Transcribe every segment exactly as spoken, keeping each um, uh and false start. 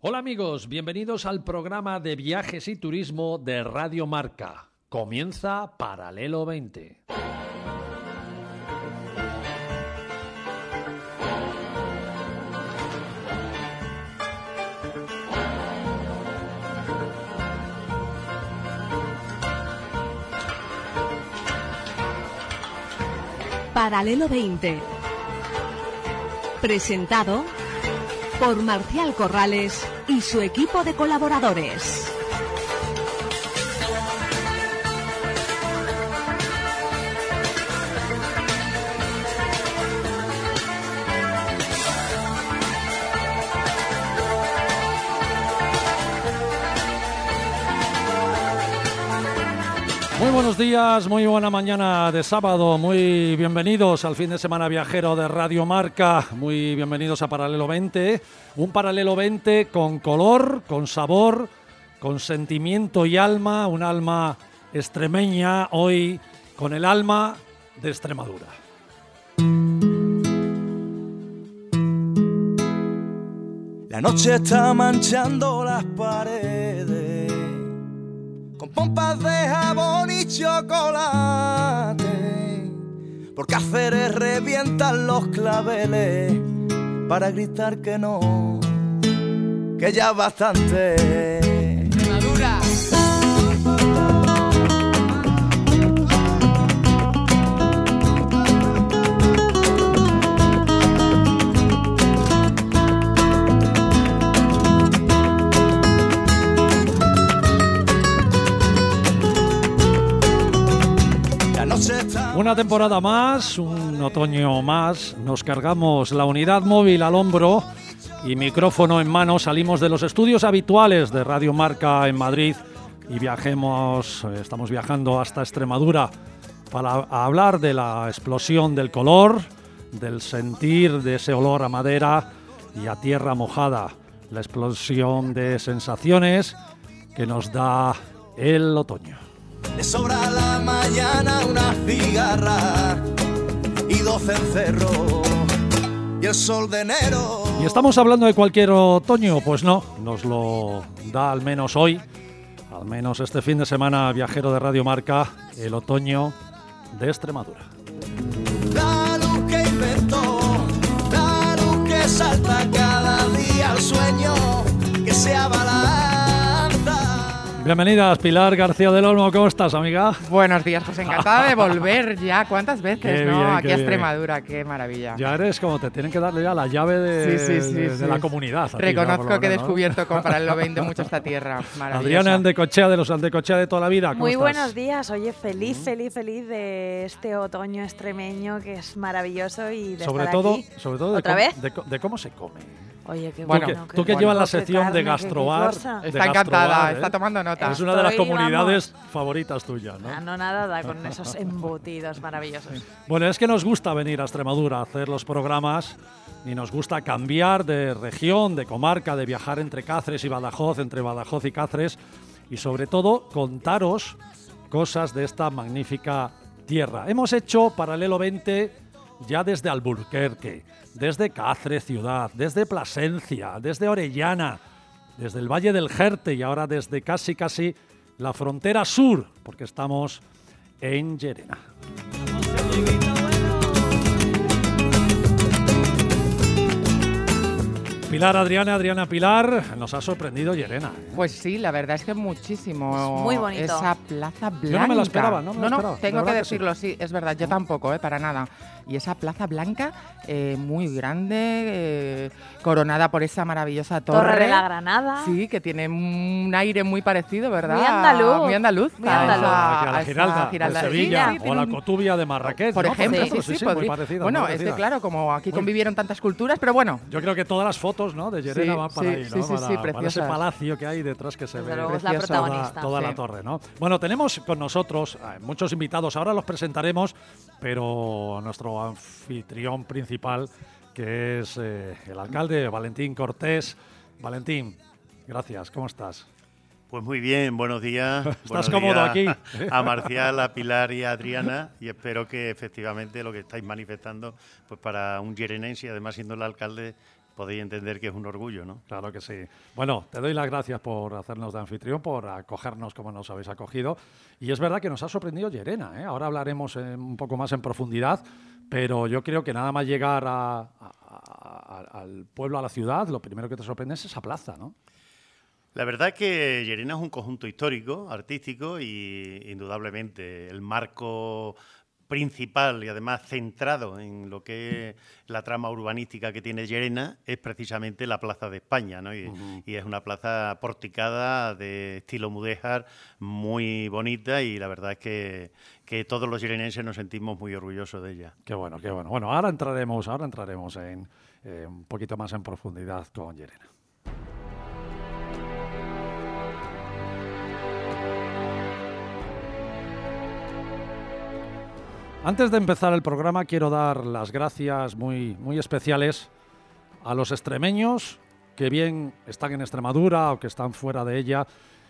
Hola amigos, bienvenidos al programa de viajes y turismo de Radio Marca. Comienza Paralelo veinte. Paralelo veinte. Presentado por Marcial Corrales y su equipo de colaboradores. Muy buenos días, muy buena mañana de sábado, muy bienvenidos al fin de semana viajero de Radio Marca, muy bienvenidos a Paralelo veinte, un Paralelo veinte con color, con sabor, con sentimiento y alma, un alma extremeña, hoy con el alma de Extremadura. La noche está manchando las paredes con pompas de jabón y chocolate, por Cáceres revientan los claveles para gritar que no, que ya bastante. Extremadura. Una temporada más, un otoño más, nos cargamos la unidad móvil al hombro y micrófono en mano, salimos de los estudios habituales de Radio Marca en Madrid y viajemos, estamos viajando hasta Extremadura para hablar de la explosión del color, del sentir de ese olor a madera y a tierra mojada, la explosión de sensaciones que nos da el otoño. Le sobra la mañana una cigarra y doce encerros y el sol de enero. ¿Y estamos hablando de cualquier otoño? Pues no, nos lo da al menos hoy, al menos este fin de semana viajero de Radio Marca, el otoño de Extremadura. La luz que inventó, la luz que salta cada día al sueño que se abalanza. Bienvenidas, Pilar García del Olmo, ¿cómo estás, amiga? Buenos días, José, encantada de volver ya. ¿Cuántas veces, qué no? Bien, Aquí qué a bien. Extremadura, qué maravilla. Ya eres como te tienen que darle ya la llave de, Sí, sí, sí, de, sí. de la comunidad. A Reconozco ti, ¿no? que he menos, descubierto ¿no? con Paralelo veinte mucho esta tierra. Maravillosa. Adriana Andecochea, de los Andecochea de toda la vida, ¿cómo Muy estás? buenos días. Oye, feliz, feliz, feliz de este otoño extremeño que es maravilloso y de Sobre estar todo, aquí. sobre todo de, ¿Otra cómo, vez? de, co- de cómo se come. Oye, qué Bueno, tú bueno. que, tú que qué llevas la rico, qué sección de carne, qué gastrobar. cosa. de Está encantada, gastrobar, ¿eh? está tomando nota. Es una de las Estoy, comunidades favoritas tuyas, ¿no? Ah, no nada con esos embutidos maravillosos. Bueno, es que nos gusta venir a Extremadura a hacer los programas y nos gusta cambiar de región, de comarca, de viajar entre Cáceres y Badajoz, entre Badajoz y Cáceres y sobre todo contaros cosas de esta magnífica tierra. Hemos hecho Paralelo veinte ya desde Alburquerque, desde Cáceres ciudad, desde Plasencia, desde Orellana, desde el Valle del Jerte y ahora desde casi casi la frontera sur, porque estamos en Llerena. Pilar, Adriana, Adriana, Pilar, nos ha sorprendido Llerena, ¿eh? Pues sí, la verdad es que muchísimo. Es muy bonito. Esa plaza blanca. Yo no me la esperaba, no me la no, esperaba, de tengo verdad que que sí. decirlo, sí, es verdad, yo tampoco, eh, para nada. Y esa plaza blanca, eh, muy grande, eh, coronada por esa maravillosa torre. Torre de la Granada. Sí, que tiene un aire muy parecido, ¿verdad? Muy andaluz. Muy andaluz. Muy a andaluz. esa- Aquí a la a esa Giralda, Giralda. de Sí, Sevilla, sí, o tiene la un- Cotubia de Marrakech, Por ¿no? ejemplo, ejemplo, sí, sí, muy podría- parecida, Bueno, muy es que parecida. claro, como aquí Muy- convivieron tantas culturas, pero bueno. Yo creo que todas las fotos, ¿no?, de Llerena Sí, van para sí, ahí, sí, ¿no? sí, para, sí, para ese preciosas. palacio que hay detrás que se Desde ve luego es la preciosa. toda, protagonista. toda Sí. la torre, ¿no? Bueno, tenemos con nosotros eh, muchos invitados, ahora los presentaremos, pero nuestro anfitrión principal, que es eh, el alcalde Valentín Cortés. Valentín, gracias, ¿cómo estás? Pues muy bien, buenos días. ¿Estás buenos cómodo días aquí? A Marcial, a Pilar y a Adriana, y espero que efectivamente lo que estáis manifestando, pues para un yerenense y además siendo el alcalde, podéis entender que es un orgullo, ¿no? Claro que sí. Bueno, te doy las gracias por hacernos de anfitrión, por acogernos como nos habéis acogido. Y es verdad que nos ha sorprendido Llerena, ¿eh? Ahora hablaremos eh, un poco más en profundidad, pero yo creo que nada más llegar a, a, a, al pueblo, a la ciudad, lo primero que te sorprende es esa plaza, ¿no? La verdad es que Llerena es un conjunto histórico, artístico y indudablemente el marco principal y además centrado en lo que es la trama urbanística que tiene Llerena es precisamente la Plaza de España, ¿no? Y, uh-huh. y es una plaza porticada de estilo mudéjar muy bonita y la verdad es que, que todos los llerenenses nos sentimos muy orgullosos de ella. Qué bueno, qué bueno. Bueno, ahora entraremos, ahora entraremos en eh, un poquito más en profundidad con Llerena. Antes de empezar el programa quiero dar las gracias muy, muy especiales a los extremeños que bien están en Extremadura o que están fuera de ella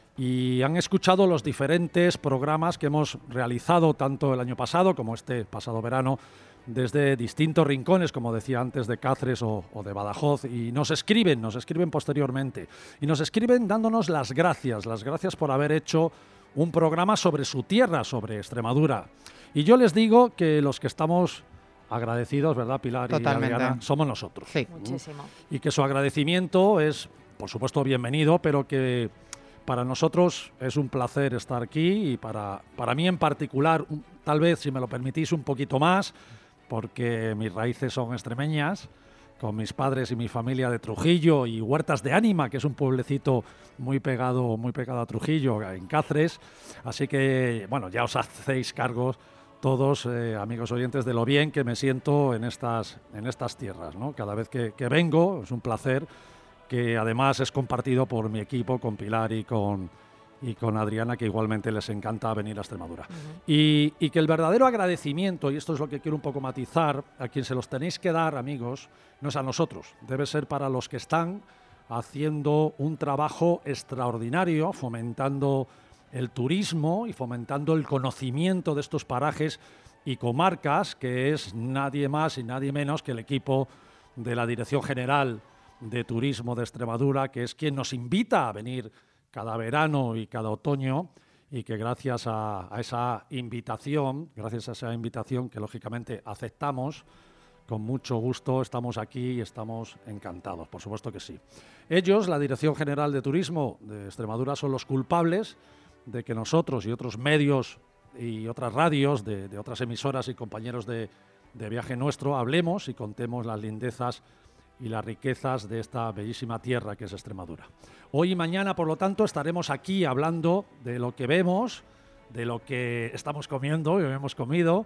y han escuchado los diferentes programas que hemos realizado tanto el año pasado como este pasado verano desde distintos rincones, como decía antes, de Cáceres o, o de Badajoz, y nos escriben, nos escriben posteriormente y nos escriben dándonos las gracias, las gracias por haber hecho un programa sobre su tierra, sobre Extremadura. Y yo les digo que los que estamos agradecidos, ¿verdad, Pilar Totalmente. y Adriana? Somos nosotros. Sí. Muchísimo. Y que su agradecimiento es, por supuesto, bienvenido, pero que para nosotros es un placer estar aquí y para, para mí en particular, un, tal vez, si me lo permitís, un poquito más, porque mis raíces son extremeñas, con mis padres y mi familia de Trujillo y Huertas de Ánima, que es un pueblecito muy pegado, muy pegado a Trujillo, en Cáceres. Así que, bueno, ya os hacéis cargos todos, eh, amigos oyentes, de lo bien que me siento en estas, en estas tierras, ¿no? Cada vez que, que vengo es un placer, que además es compartido por mi equipo, con Pilar y con, y con Adriana, que igualmente les encanta venir a Extremadura. Uh-huh. y, y que el verdadero agradecimiento, y esto es lo que quiero un poco matizar, a quien se los tenéis que dar, amigos, no es a nosotros, debe ser para los que están haciendo un trabajo extraordinario, fomentando el turismo y fomentando el conocimiento de estos parajes y comarcas, que es nadie más y nadie menos que el equipo de la Dirección General de Turismo de Extremadura, que es quien nos invita a venir cada verano y cada otoño, y que gracias a, a esa invitación, gracias a esa invitación que lógicamente aceptamos, con mucho gusto estamos aquí y estamos encantados, por supuesto que sí. Ellos, la Dirección General de Turismo de Extremadura, son los culpables de que nosotros y otros medios y otras radios de, de otras emisoras y compañeros de, de Viaje Nuestro hablemos y contemos las lindezas y las riquezas de esta bellísima tierra que es Extremadura. Hoy y mañana, por lo tanto, estaremos aquí hablando de lo que vemos, de lo que estamos comiendo y hemos comido,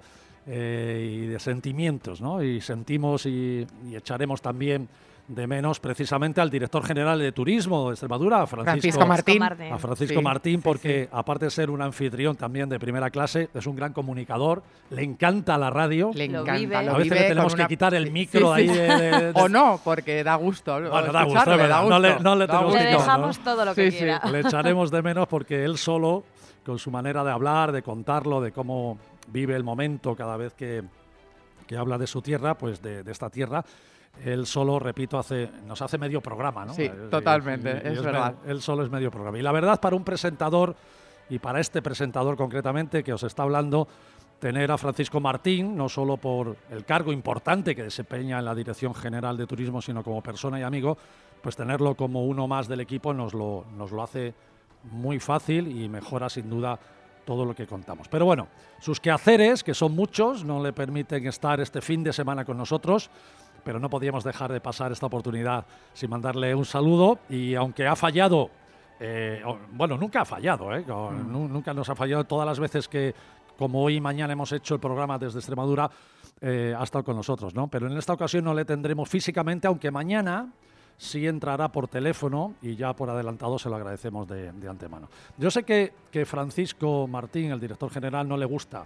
eh, y de sentimientos, ¿no? Y sentimos y, y echaremos también de menos precisamente al director general de Turismo de Extremadura, a Francisco, Francisco Martín. A Francisco sí, Martín, porque sí, sí. aparte de ser un anfitrión también de primera clase, es un gran comunicador, le encanta la radio. Le Lo encanta. vive. Lo A veces vive le tenemos con que una... quitar el sí, micro sí, ahí sí. de, de, de... O no, porque da gusto. Bueno, da gusto, escucharle, es verdad. da gusto. No le, no le Da tenemos gusto. Le que quitar, dejamos ¿no? todo lo que Sí, sí. quiera. Le echaremos de menos porque él solo, con su manera de hablar, de contarlo, de cómo vive el momento cada vez que, que habla de su tierra, pues de, de esta tierra, él solo, repito, hace, nos hace medio programa, ¿no? Sí, Eh, totalmente, y- y- y es verdad. me- él solo es medio programa. Y la verdad, para un presentador, y para este presentador concretamente que os está hablando, tener a Francisco Martín, no solo por el cargo importante que desempeña en la Dirección General de Turismo, sino como persona y amigo, pues tenerlo como uno más del equipo nos lo, nos lo hace muy fácil y mejora sin duda todo lo que contamos. Pero bueno, sus quehaceres, que son muchos, no le permiten estar este fin de semana con nosotros, pero no podíamos dejar de pasar esta oportunidad sin mandarle un saludo, y aunque ha fallado, eh, o- bueno, nunca ha fallado, ¿eh? O, Mm. nu- nunca nos ha fallado todas las veces que, como hoy y mañana hemos hecho el programa desde Extremadura, eh, ha estado con nosotros, ¿no? Pero en esta ocasión no le tendremos físicamente, aunque mañana sí entrará por teléfono y ya por adelantado se lo agradecemos de, de antemano. Yo sé que, que Francisco Martín, el director general, no le gusta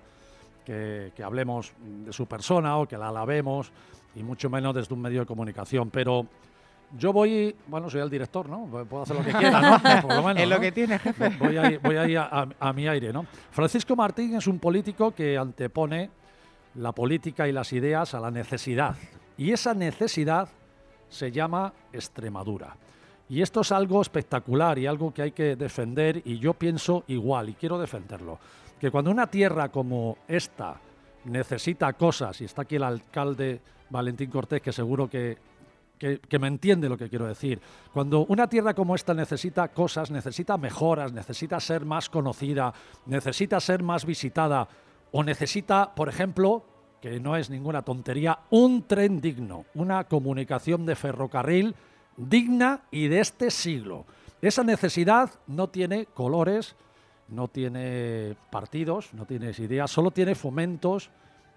que, que hablemos de su persona o que la alabemos, y mucho menos desde un medio de comunicación, pero yo voy, bueno, soy el director, ¿no? Puedo hacer lo que quiera, ¿no? Por lo menos, Es lo ¿no? que tiene, jefe. Voy ahí, voy ahí a, a- a mi aire, ¿no? Francisco Martín es un político que antepone la política y las ideas a la necesidad. Y esa necesidad se llama Extremadura. Y esto es algo espectacular y algo que hay que defender, y yo pienso igual y quiero defenderlo. Que cuando una tierra como esta necesita cosas, y está aquí el alcalde Valentín Cortés, que seguro que, que, que me entiende lo que quiero decir, cuando una tierra como esta necesita cosas, necesita mejoras, necesita ser más conocida, necesita ser más visitada, o necesita, por ejemplo, que no es ninguna tontería, un tren digno, una comunicación de ferrocarril digna y de este siglo. Esa necesidad no tiene colores, no tiene partidos, no tiene ideas, solo tiene fomentos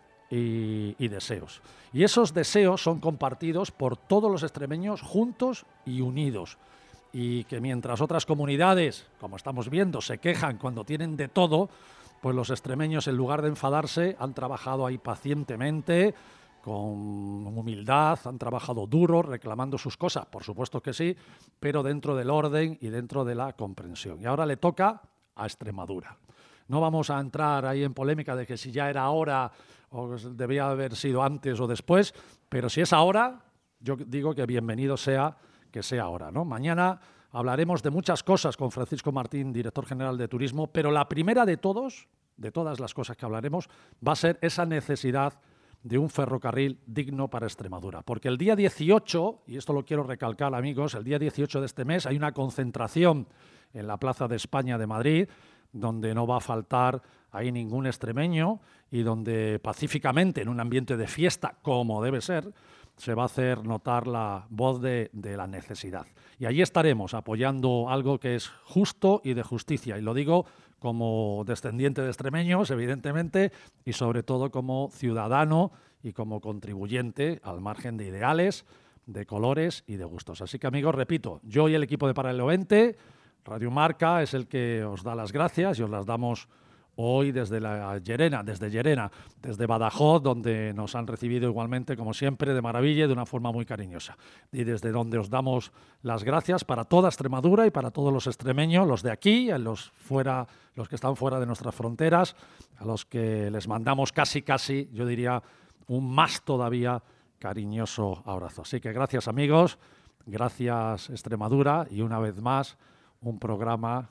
y, y deseos. Y esos deseos son compartidos por todos los extremeños juntos y unidos. Y que mientras otras comunidades, como estamos viendo, se quejan cuando tienen de todo, pues los extremeños, en lugar de enfadarse, han trabajado ahí pacientemente, con humildad, han trabajado duro, reclamando sus cosas, por supuesto que sí, pero dentro del orden y dentro de la comprensión. Y ahora le toca a Extremadura. No vamos a entrar ahí en polémica de que si ya era ahora o debía haber sido antes o después, pero si es ahora, yo digo que bienvenido sea que sea ahora, ¿no? Mañana hablaremos de muchas cosas con Francisco Martín, director general de Turismo, pero la primera de todos, de todas las cosas que hablaremos, va a ser esa necesidad de un ferrocarril digno para Extremadura. Porque el día dieciocho, y esto lo quiero recalcar, amigos, el día dieciocho de este mes hay una concentración en la Plaza de España de Madrid, donde no va a faltar ahí ningún extremeño y donde pacíficamente, en un ambiente de fiesta, como debe ser, se va a hacer notar la voz de, de la necesidad. Y allí estaremos apoyando algo que es justo y de justicia. Y lo digo como descendiente de extremeños, evidentemente, y sobre todo como ciudadano y como contribuyente al margen de ideales, de colores y de gustos. Así que, amigos, repito, yo y el equipo de Paralelo veinte, Radio Marca es el que os da las gracias y os las damos hoy desde la Llerena, desde Llerena, desde Badajoz, donde nos han recibido igualmente, como siempre, de maravilla y de una forma muy cariñosa. Y desde donde os damos las gracias para toda Extremadura y para todos los extremeños, los de aquí, los fuera, los que están fuera de nuestras fronteras, a los que les mandamos casi, casi, yo diría, un más todavía cariñoso abrazo. Así que gracias, amigos, gracias, Extremadura, y una vez más, un programa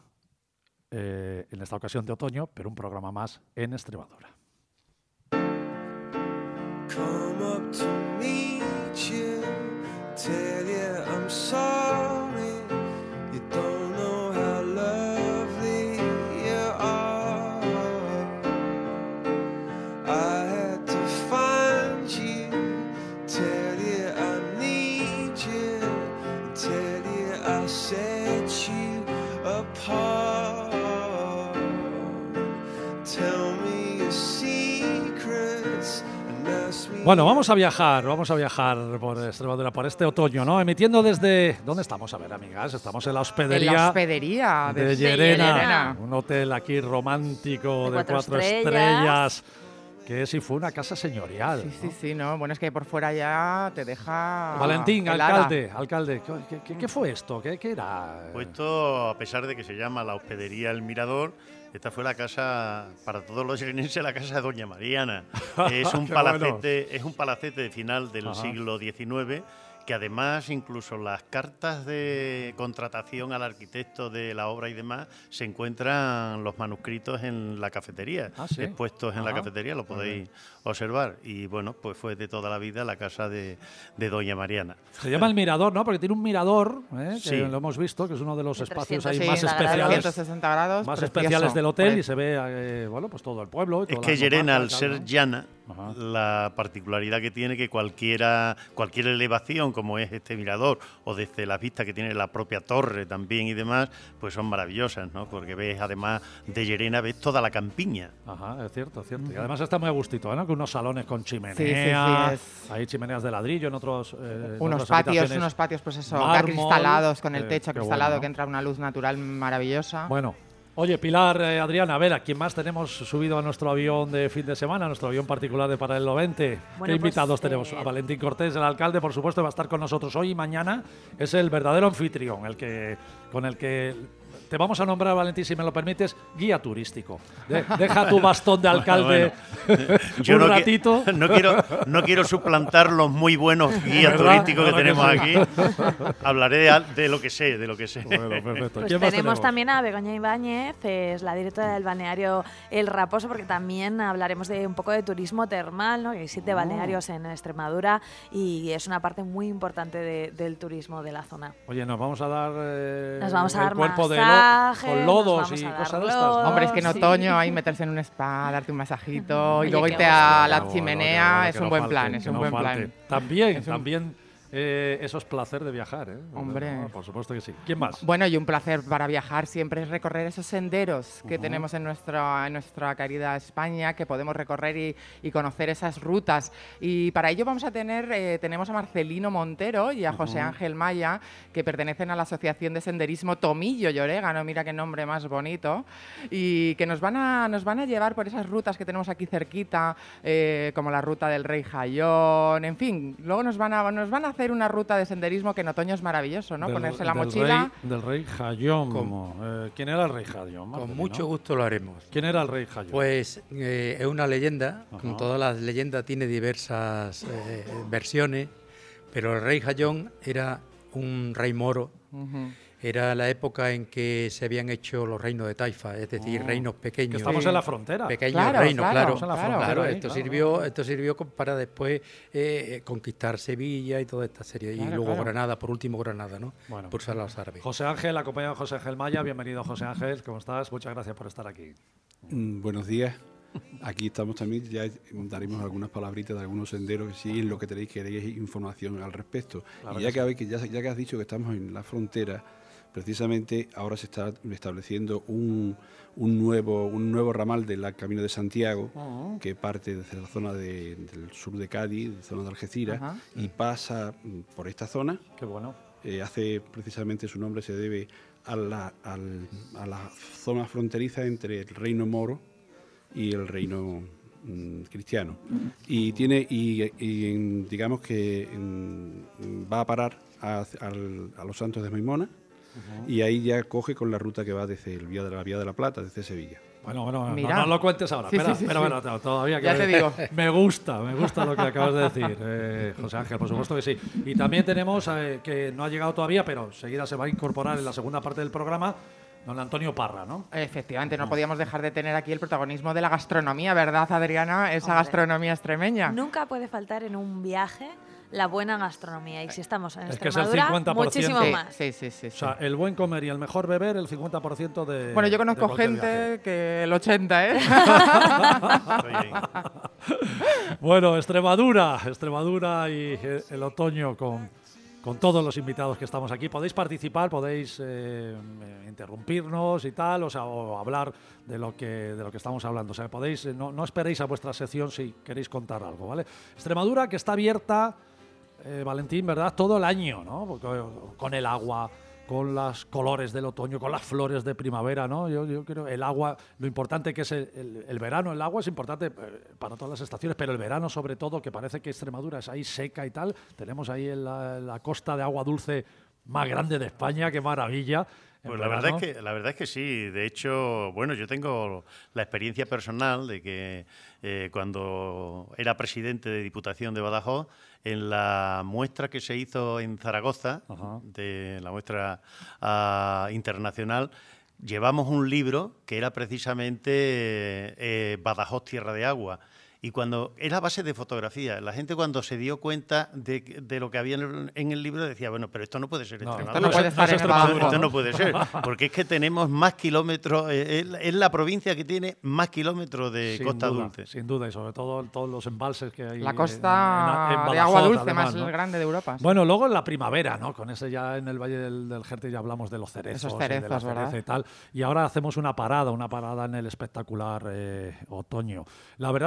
Eh, en esta ocasión de otoño, pero un programa más en Extremadura. Come up to meet you, tell you I'm sorry, you don't know how lovely you are. I had to find you, tell you I need you, tell you I set you apart. Bueno, vamos a viajar, vamos a viajar por Extremadura, por este otoño, ¿no? Emitiendo desde... ¿Dónde estamos? A ver, amigas, estamos en la hospedería... En la hospedería de, de Llerena, Llerena. Un hotel aquí romántico de, de cuatro, cuatro estrellas. estrellas, que sí fue una casa señorial. Sí, ¿no? sí, sí, no, bueno, es que por fuera ya te deja... Valentín, helada. alcalde, alcalde, ¿qué, qué, qué fue esto? ¿Qué, qué era? Pues esto, a pesar de que se llama la hospedería El Mirador, esta fue la casa, para todos los llerenenses, la casa de Doña Mariana. Es un palacete, bueno. es un palacete de final del Ajá. siglo diecinueve, que además incluso las cartas de contratación al arquitecto de la obra y demás se encuentran los manuscritos en la cafetería, ¿Ah, sí? expuestos en Ajá. la cafetería, lo podéis observar. Y bueno, pues fue de toda la vida la casa de, de Doña Mariana. Se llama El Mirador, ¿no? Porque tiene un mirador, ¿eh? Sí. que lo hemos visto, que es uno de los de espacios ahí sí, más especiales, trescientos sesenta grados, más precioso. especiales del hotel, Pues, y se ve, eh, bueno, pues todo el pueblo. Y es que Llerena, al ser ¿no? llana, Ajá. la particularidad que tiene que cualquiera, cualquier elevación, como es este mirador, o desde la vista que tiene la propia torre también y demás, pues son maravillosas, ¿no? Porque ves, además de Llerena, ves toda la campiña. Ajá, es cierto, es cierto. Y además está muy a gustito, ¿no? Que unos salones con chimenea, Sí, sí, sí, es... hay chimeneas de ladrillo en otros eh, en unos otras patios, habitaciones. unos patios, pues eso, Mármol, acristalados, con el eh, techo qué acristalado, bueno, ¿no? que entra una luz natural maravillosa. Bueno, oye, Pilar, eh, Adriana, a ver, ¿a quién más tenemos subido a nuestro avión de fin de semana, a nuestro avión particular de Paralelo veinte? Bueno, ¿Qué invitados pues, tenemos? eh... A Valentín Cortés, el alcalde, por supuesto, va a estar con nosotros hoy y mañana. Es el verdadero anfitrión, el que con el que te vamos a nombrar, Valentín, si me lo permites, guía turístico. De, deja tu bastón de alcalde bueno, bueno. Yo un no ratito. Qui- no, quiero, no quiero suplantar los muy buenos guías ¿Verdad? turísticos que Claro que tenemos sí. aquí. Hablaré de, al- de lo que sé, de lo que sé. Bueno, perfecto. Pues ¿Quién más tenemos también a Begoña Ibáñez, es la directora del balneario El Raposo, porque también hablaremos de un poco de turismo termal, ¿no? Que hay siete Oh. balnearios en Extremadura y es una parte muy importante de- del turismo de la zona. Oye, nos vamos a dar eh, Nos vamos a el dar cuerpo de masaje, lo- con nos lodos vamos y a dar cosas de estas. lodos. ¿no? Hombre, es que en sí. otoño ahí meterse en un spa, darte un masajito Oye, y luego qué irte gusto. a Qué la bueno, chimenea qué bueno, es que un no buen falte, plan, es que un no buen falte. plan. También, Es un- también eh, eso es placer de viajar, ¿eh? Hombre. No, por supuesto que sí. ¿Quién más? Bueno, y un placer para viajar siempre es recorrer esos senderos que Ujú. tenemos en nuestra, en nuestra querida España, que podemos recorrer y, y conocer esas rutas. Y para ello vamos a tener, eh, tenemos a Marcelino Montero y a José Ujú. Ángel Maya, que pertenecen a la Asociación de Senderismo Tomillo y Orégano, mira qué nombre más bonito, y que nos van a, nos van a llevar por esas rutas que tenemos aquí cerquita, eh, como la ruta del Rey Jayón, en fin, luego nos van a, nos van a hacer una ruta de senderismo que en otoño es maravilloso, ¿no? Del- Ponerse la del mochila. Rey, del rey Jayón. Con- Eh, ¿Quién era el rey Jayón? Con Marcelino? mucho gusto lo haremos. ¿Quién era el rey Jayón? Pues eh, es una leyenda, Ajá. como todas las leyendas tiene diversas eh, versiones, pero el rey Jayón era un rey moro, Ujú. era la época en que se habían hecho los reinos de Taifa, es decir, Oh, reinos que pequeños. estamos Sí. en la frontera. Pequeños Claro, reinos, claro, claro. Estamos en la claro. frontera Claro, ahí, esto claro. sirvió, esto sirvió co- para después eh, conquistar Sevilla y toda esta serie, y Claro, luego claro. Granada, por último Granada, ¿no? Bueno. Por ser los árabes. José Ángel, acompañado de José Ángel Maya. Bienvenido, José Ángel. ¿Cómo estás? Muchas gracias por estar aquí. Mm, Buenos días. Aquí estamos también, ya daremos algunas palabritas de algunos senderos, si es lo que tenéis, queréis información al respecto. Claro y ya que que, habéis- que ya, ya que has dicho que estamos en la frontera, precisamente ahora se está estableciendo un, un nuevo un nuevo ramal del Camino de Santiago, Ujú. que parte desde la zona de- del sur de Cádiz, zona de Algeciras, Ajá. y pasa mm, por esta zona. Qué bueno. Eh, hace precisamente su nombre se debe a la, al- a la zona fronteriza entre el reino moro y el reino mm, cristiano. Y tiene y, y en- digamos que en- va a parar a, al- a los Santos de Maimona, y ahí ya coge con la ruta que va desde el vía de la Vía de la Plata, desde Sevilla. Bueno, bueno, no- Mira. no, lo cuentes ahora. Sí, espera, sí, sí, espera, sí. bueno, to- todavía que Ya te digo. Me gusta, me gusta lo que acabas de decir, eh, José Ángel, por supuesto que sí. Y también tenemos, eh, que no ha llegado todavía, pero enseguida se va a incorporar en la segunda parte del programa, don Antonio Parra, ¿no? Efectivamente, no podíamos dejar de tener aquí el protagonismo de la gastronomía, ¿verdad, Adriana? Esa Hombre. gastronomía extremeña. Nunca puede faltar en un viaje la buena gastronomía. Y si estamos en Es que es el Extremadura, cincuenta por ciento. muchísimo Sí, más. sí, sí, sí, O sí. sea, el buen comer y el mejor beber, el cincuenta por ciento de. Bueno, yo de conozco cualquier gente viaje. que el ochenta, ¿eh? Estoy ahí. Bueno, Extremadura, Extremadura y eh, el otoño con, con todos los invitados que estamos aquí. Podéis participar, podéis eh, eh, interrumpirnos y tal, o sea, o hablar de lo que de lo que estamos hablando. O sea, podéis, eh, no, no esperéis a vuestra sección si queréis contar algo, ¿vale? Extremadura que está abierta, eh, Valentín, ¿verdad? Todo el año, ¿no? Porque, con el agua, con los colores del otoño, con las flores de primavera, ¿no? Yo, yo creo el agua, lo importante que es el, el- el verano, el agua es importante eh, para todas las estaciones, pero el verano sobre todo, que parece que Extremadura es ahí seca y tal. Tenemos ahí en la, en la costa de agua dulce más grande de España, qué maravilla. En Pues la verdad, verano. es que, la verdad es que sí. De hecho, bueno, yo tengo la experiencia personal de que eh, cuando era presidente de Diputación de Badajoz, en la muestra que se hizo en Zaragoza, Ajá. de la muestra ah, internacional, llevamos un libro que era precisamente eh, Badajoz, Tierra de Agua. Y cuando era a base de fotografía, la gente cuando se dio cuenta de, de lo que había en el, en el libro decía, bueno, pero esto no puede ser No, Extremadura. Esto no puede es- estar es en el Extremadura. Badajoz. Esto no puede ser, porque es que tenemos más kilómetros, eh, es, es la provincia que tiene más kilómetros de Sin costa duda, dulce. Sin duda, y sobre todo todos los embalses que hay. La en- costa en- en de agua Badajoz, dulce además, más ¿no? grande de Europa. Bueno, luego en la primavera, ¿no? Con ese ya en el Valle del, del Jerte ya hablamos de los cerezos. Esos y de la cerezos, cereza ¿verdad? y tal. Y ahora hacemos una parada, una parada en el espectacular eh, otoño. La verdad es que es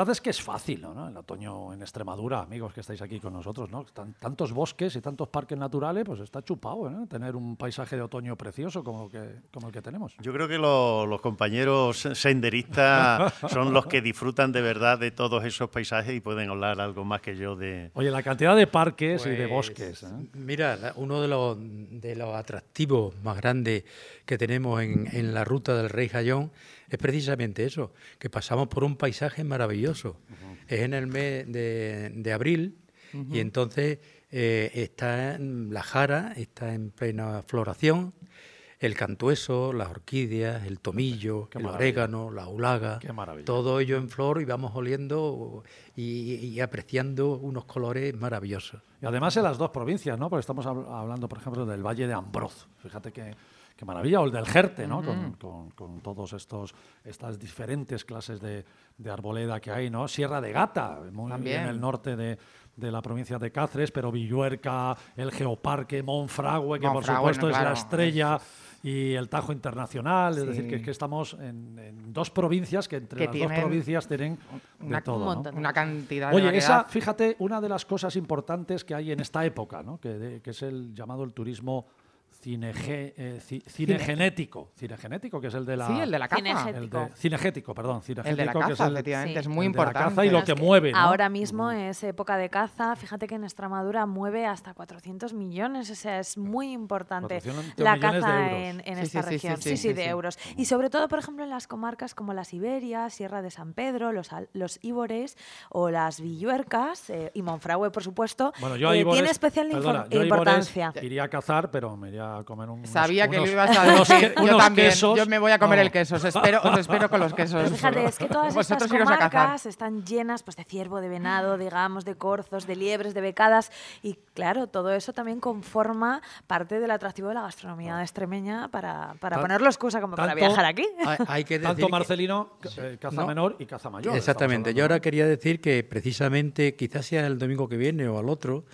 fácil, ¿no? El otoño en Extremadura, amigos que estáis aquí con nosotros, ¿no? Tan, tantos bosques y tantos parques naturales, pues está chupado, ¿eh? Tener un paisaje de otoño precioso como, que, como el que tenemos. Yo creo que lo, los compañeros senderistas son los que disfrutan de verdad de todos esos paisajes y pueden hablar algo más que yo de... Oye, la cantidad de parques Pues, y de bosques, ¿eh? Mira, la- uno de los, de los atractivos más grandes que tenemos en, en la ruta del Rey Jayón es precisamente eso, que pasamos por un paisaje maravilloso. Uh-huh. Es en el mes de, de abril uh-huh. y entonces eh, está en la jara, está en plena floración, el cantueso, las orquídeas, el tomillo, Qué el maravilla. orégano, la ulaga, Qué maravilla. todo ello en flor y vamos oliendo y, y apreciando unos colores maravillosos. Y además en las dos provincias, ¿no? Porque estamos hab- hablando, por ejemplo, del Valle de Ambroz. Fíjate que qué maravilla, o el del Jerte, ¿no? Uh-huh. con, con, con todos estos estas diferentes clases de, de arboleda que hay, ¿no? Sierra de Gata, muy También. en el norte de, de la provincia de Cáceres, pero Villuerca, el Geoparque, Monfragüe, que Monfragüe, por supuesto no, es claro. la estrella, y el Tajo Internacional, es Sí. decir, que, que estamos en, en dos provincias que entre Que las tienen dos provincias tienen una- de todo, un ¿no? montón. Una cantidad de Oye, variedad. esa, fíjate, una de las cosas importantes que hay en esta época, ¿no? que, de- que es el llamado el turismo cinege- eh, ci- cinegenético, cinegenético, que es el de la... Sí, el de la caza. Cinege- el de- cinegético, perdón, cinegético, El de la que es caza, el, efectivamente, Sí. es muy el de la importante. caza y lo Bueno, que es que mueve, ¿no? Ahora mismo es época de caza. Fíjate que en Extremadura mueve hasta cuatrocientos millones. O sea, es muy importante cuatrocientos la millones de caza euros. en, en Sí, esta sí, sí, región. sí, Sí, sí, sí, sí, de sí. euros. Y sobre todo, por ejemplo, en las comarcas como las Iberias, Sierra de San Pedro, los, Al- los Ibores o las Villuercas eh, y Monfragüe, por supuesto, Bueno, yo a eh, Ibores- tiene especial perdona, infor- yo a Ibores importancia. iría a cazar, pero me iría a comer un, Sabía unos, que unos- lo ibas a unos decir. que- Yo unos también. quesos. Yo me voy a comer Vamos. el queso. Os espero, os espero con los quesos. Pero fíjate, es que todas estas Vosotros iros a cazar. comarcas están llenas pues, de ciervo, de venado, digamos, de corzos, de liebres, de becadas. Y claro, todo eso también conforma parte del atractivo de la gastronomía extremeña para, para Tan- ponerlo excusa como para tanto- viajar aquí. Hay, hay que decir Tanto que- Marcelino, eh, caza No. menor y caza mayor. Exactamente. estamos Yo ahora hablando, quería decir que precisamente, quizás sea el domingo que viene o al otro,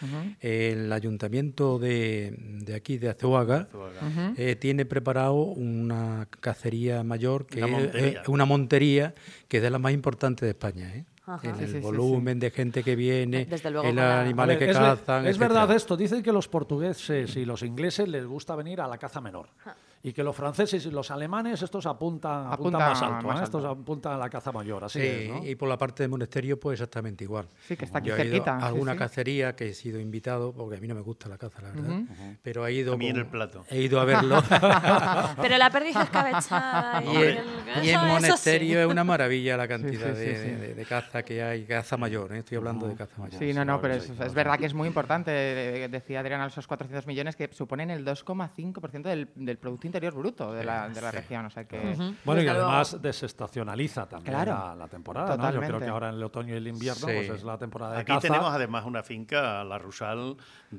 el ayuntamiento de, de aquí, de Azuaga, eh, tiene preparado una cacería mayor, que Una es montería. eh, una montería que es de las más importantes de España. ¿eh? Ajá. En Sí, el sí, sí, volumen de gente que viene, Desde luego, en con los la- A animales ver, que es, ve- cazan. es etcétera. verdad esto. Dicen que los portugueses y los ingleses les gusta venir a la caza menor. Y que los franceses y los alemanes, estos apuntan, apuntan Apuntan más alto. más ¿eh? alto. Estos apuntan a la caza mayor. Así Sí, es, ¿no? y por la parte de monasterio, pues exactamente igual. Sí, que está aquí Yo he ido cerquita, a sí, alguna sí. cacería que he sido invitado, porque a mí no me gusta la caza, la verdad, Ujú. pero he ido, A mí en con- el plato. he ido a verlo. Pero la perdiz escabechada y, Y, el, el, y eso- el eso monasterio sí. es una maravilla la cantidad sí, de, sí, sí. de- de caza que hay, caza mayor, ¿eh? Estoy hablando de caza mayor. Sí, no, no, pero es, sí, es verdad que es muy importante. eh, Decía Adrián, esos cuatrocientos millones que suponen el dos coma cinco por ciento del, del Producto Interior Bruto de la, de la región. O sea que. Ujú. Bueno, y Desde luego. además desestacionaliza también Claro. la, la temporada. ¿no? Yo creo Totalmente. que ahora en el otoño y el invierno Sí. pues es la temporada de Aquí caza. tenemos además una finca, La Rusal,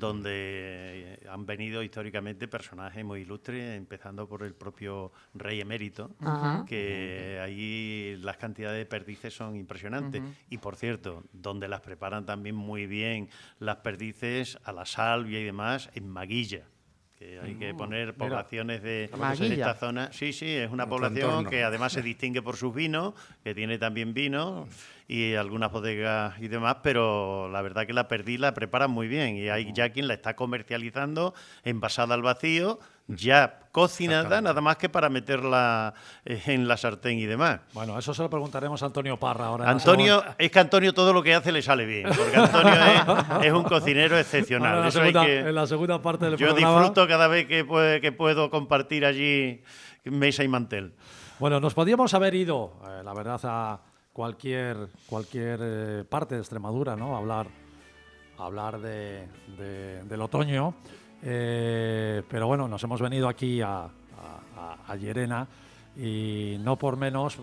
donde han venido históricamente personajes muy ilustres, empezando por el propio rey emérito, Ajá. que allí las cantidades de perdices son impresionantes. Y por cierto, donde las preparan también muy bien las perdices a la salvia y demás, en Maguilla. Que hay que poner poblaciones de, de Maguilla. esta zona. Sí, sí, es una Nuestro población entorno. que además se distingue por sus vinos, que tiene también vino y algunas bodegas y demás, pero la verdad que la perdiz la preparan muy bien y hay ya quien la está comercializando envasada al vacío, ya cocinada, nada más que para meterla eh, en la sartén y demás. Bueno, eso se lo preguntaremos a Antonio Parra ahora. en la Antonio, segunda- es que Antonio todo lo que hace le sale bien, porque Antonio es, es un cocinero ahora excepcional. en, la Eso hay segunda, que- en la segunda parte del yo programa. disfruto cada vez que, puede- que puedo compartir allí mesa y mantel. Bueno, nos podíamos haber ido, eh, la verdad, a cualquier, cualquier eh, parte de Extremadura, ¿no? A hablar, a hablar de, de- del otoño. Eh, pero bueno, nos hemos venido aquí a, a- a- a Llerena y no por menos,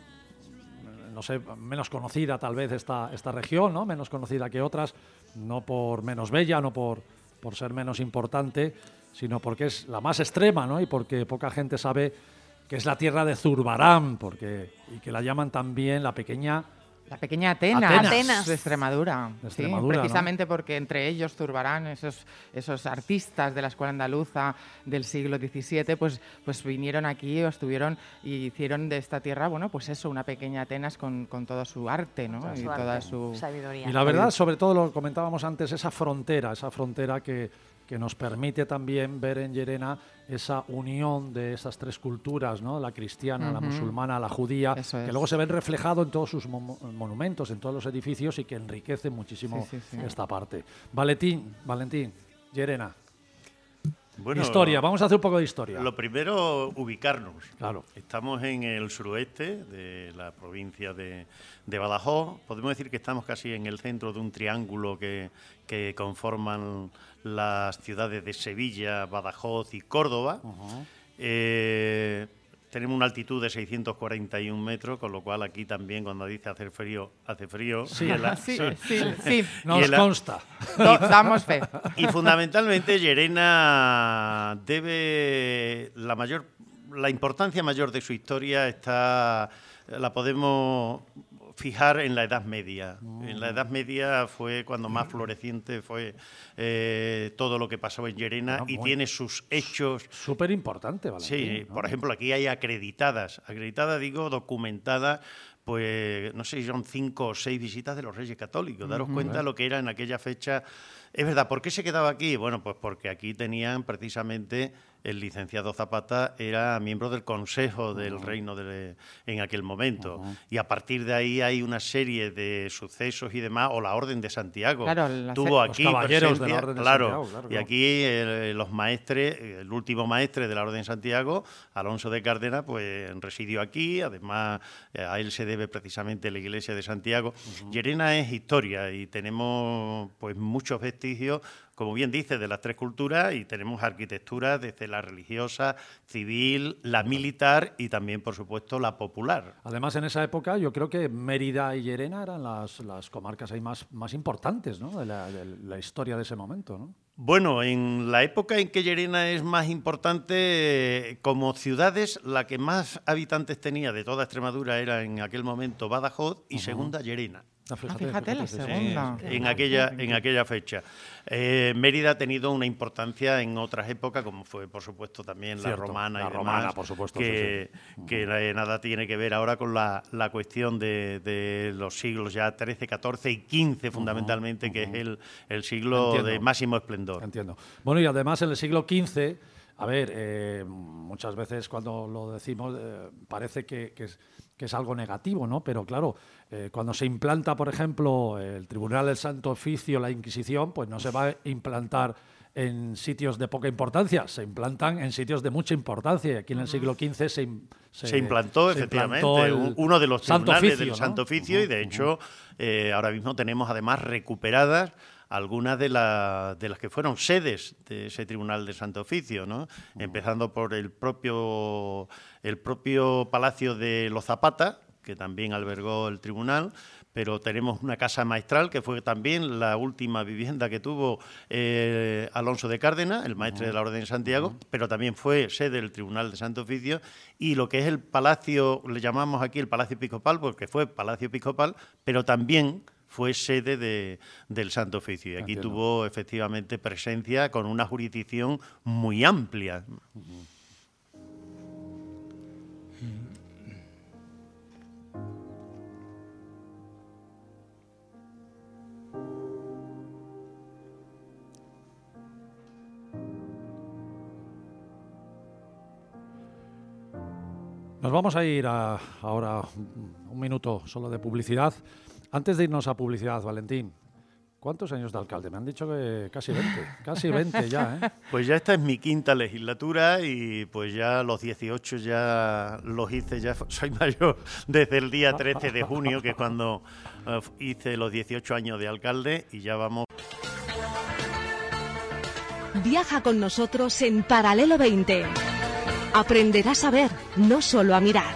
no sé, menos conocida tal vez esta, esta región, ¿no? Menos conocida que otras, no por menos bella, no por, por ser menos importante, sino porque es la más extrema, ¿no? Y porque poca gente sabe que es la tierra de Zurbarán, porque, y que la llaman también la pequeña La pequeña Atenas, Atenas. Atenas. de Extremadura. De Sí, Extremadura, ¿no? precisamente porque entre ellos Zurbarán, esos, esos artistas de la escuela andaluza del siglo diecisiete, pues, pues vinieron aquí, estuvieron y hicieron de esta tierra, bueno, pues eso, una pequeña Atenas con, con todo su arte, ¿no? Toda y su toda arte, su... sabiduría. Y la verdad, sobre todo lo comentábamos antes, esa frontera, esa frontera que, que nos permite también ver en Llerena esa unión de esas tres culturas, ¿no? La cristiana, la Ujú. musulmana, la judía, Eso que es. luego se ven reflejado en todos sus mo- monumentos, en todos los edificios y que enriquece muchísimo Sí, sí, sí. esta parte. Valentín, Valentín, Llerena, Bueno, historia, vamos a hacer un poco de historia. Lo primero, ubicarnos. Claro. Estamos en el suroeste de la provincia de, de Badajoz. Podemos decir que estamos casi en el centro de un triángulo que, que conforman las ciudades de Sevilla, Badajoz y Córdoba. Ujú. Eh, tenemos una altitud de seiscientos cuarenta y un metros, con lo cual aquí también cuando dice hacer frío, hace frío. Sí. Y en la- Sí, sí, sí. Nos y en la- consta. Do- damos fe. Y fundamentalmente Llerena debe la mayor la importancia mayor de su historia está la podemos fijar en la Edad Media. En la Edad Media fue cuando más floreciente fue eh, todo lo que pasó en Llerena Bueno, y muy- tiene sus hechos. Súper importante, Valentín. Sí, ¿no? por ejemplo, aquí hay acreditadas, acreditadas digo, documentadas, pues no sé si son cinco o seis visitas de los Reyes Católicos. Daros cuenta lo que era en aquella fecha. Es verdad, ¿por qué se quedaba aquí? Bueno, pues porque aquí tenían precisamente el licenciado Zapata era miembro del Consejo del Reino de, en aquel momento. Y a partir de ahí hay una serie de sucesos y demás, o la Orden de Santiago. Claro, la Tuvo se- Los aquí caballeros de la presencia, Orden de claro, Santiago, claro, y claro. aquí eh, los maestres, el último maestre de la Orden de Santiago, Alonso de Cárdenas, pues residió aquí, además eh, a él se debe precisamente la iglesia de Santiago. Llerena es historia y tenemos pues muchos vestigios, como bien dice, de las tres culturas, y tenemos arquitectura desde la religiosa, civil, la militar y también, por supuesto, la popular. Además, en esa época yo creo que Mérida y Llerena eran las, las comarcas ahí más, más importantes, ¿no? de, la, de la historia de ese momento, ¿no? Bueno, en la época en que Llerena es más importante, eh, como ciudades, la que más habitantes tenía de toda Extremadura era en aquel momento Badajoz y segunda Llerena. Ah, Ah, fíjate, la sí, sí, segunda. sí, sí. En aquella, en aquella fecha. Eh, Mérida ha tenido una importancia en otras épocas, como fue, por supuesto, también la Cierto, romana la y demás, romana, por supuesto, que, sí, sí. que eh, nada tiene que ver ahora con la, la cuestión de, de los siglos ya trece, catorce y quince, fundamentalmente, que es el, el siglo Entiendo. de máximo esplendor. Entiendo. Bueno, y además en el siglo quince, a ver, eh, muchas veces cuando lo decimos eh, parece que, que, es, que es algo negativo, ¿no? Pero claro, eh, cuando se implanta, por ejemplo, el Tribunal del Santo Oficio, la Inquisición, pues no se va a implantar en sitios de poca importancia, se implantan en sitios de mucha importancia. Y aquí en el siglo quince se, im- Se implantó, se efectivamente, implantó el un- uno de los Santo tribunales Oficio, del ¿no? Santo Oficio y, de hecho, eh, ahora mismo tenemos además recuperadas algunas de, la- de las que fueron sedes de ese Tribunal del Santo Oficio, ¿no? Empezando por el propio, el propio Palacio de los Zapata, que también albergó el tribunal, pero tenemos una casa maestral que fue también la última vivienda que tuvo eh, Alonso de Cárdenas, el maestre de la Orden de Santiago, pero también fue sede del Tribunal de Santo Oficio, y lo que es el Palacio, le llamamos aquí el Palacio Episcopal, porque fue Palacio Episcopal, pero también fue sede de, del Santo Oficio. Y aquí Entiendo. tuvo efectivamente presencia con una jurisdicción muy amplia. Nos vamos a ir a, ahora un minuto solo de publicidad. Antes de irnos a publicidad, Valentín, ¿cuántos años de alcalde? Me han dicho que casi veinte, casi veinte ya, ¿eh? Pues ya esta es mi quinta legislatura y pues ya los dieciocho ya los hice, ya soy mayor desde el día trece de junio, que es cuando eh, hice los dieciocho años de alcalde, y ya vamos. Viaja con nosotros en Paralelo veinte. Aprenderás a ver, no solo a mirar.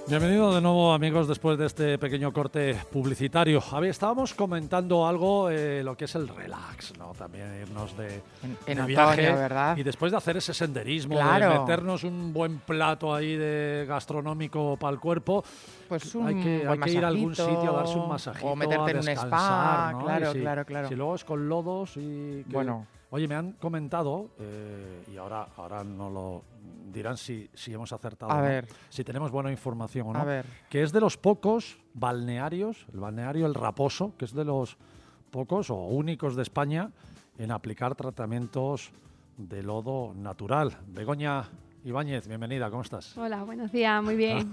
Bienvenido de nuevo, amigos, después de este pequeño corte publicitario. A ver, estábamos comentando algo, eh, lo que es el relax, ¿no? También irnos de, En, de en viaje otoño, ¿verdad? y después de hacer ese senderismo, Claro. de meternos un buen plato ahí de gastronómico para el cuerpo, Pues un hay que, buen hay que ir a algún masajito, sitio a darse un masajito, o meterte a en un descansar, spa, ¿no? claro, Y si, claro, claro. Si luego es con lodos y... que- Bueno. Oye, me han comentado, eh, y ahora, ahora no lo dirán si, si hemos acertado, A o no, ver. si tenemos buena información o no, A ver. que es de los pocos balnearios, el balneario El Raposo, que es de los pocos o únicos de España en aplicar tratamientos de lodo natural. Begoña Ibáñez, bienvenida, ¿cómo estás? Hola, buenos días, muy bien.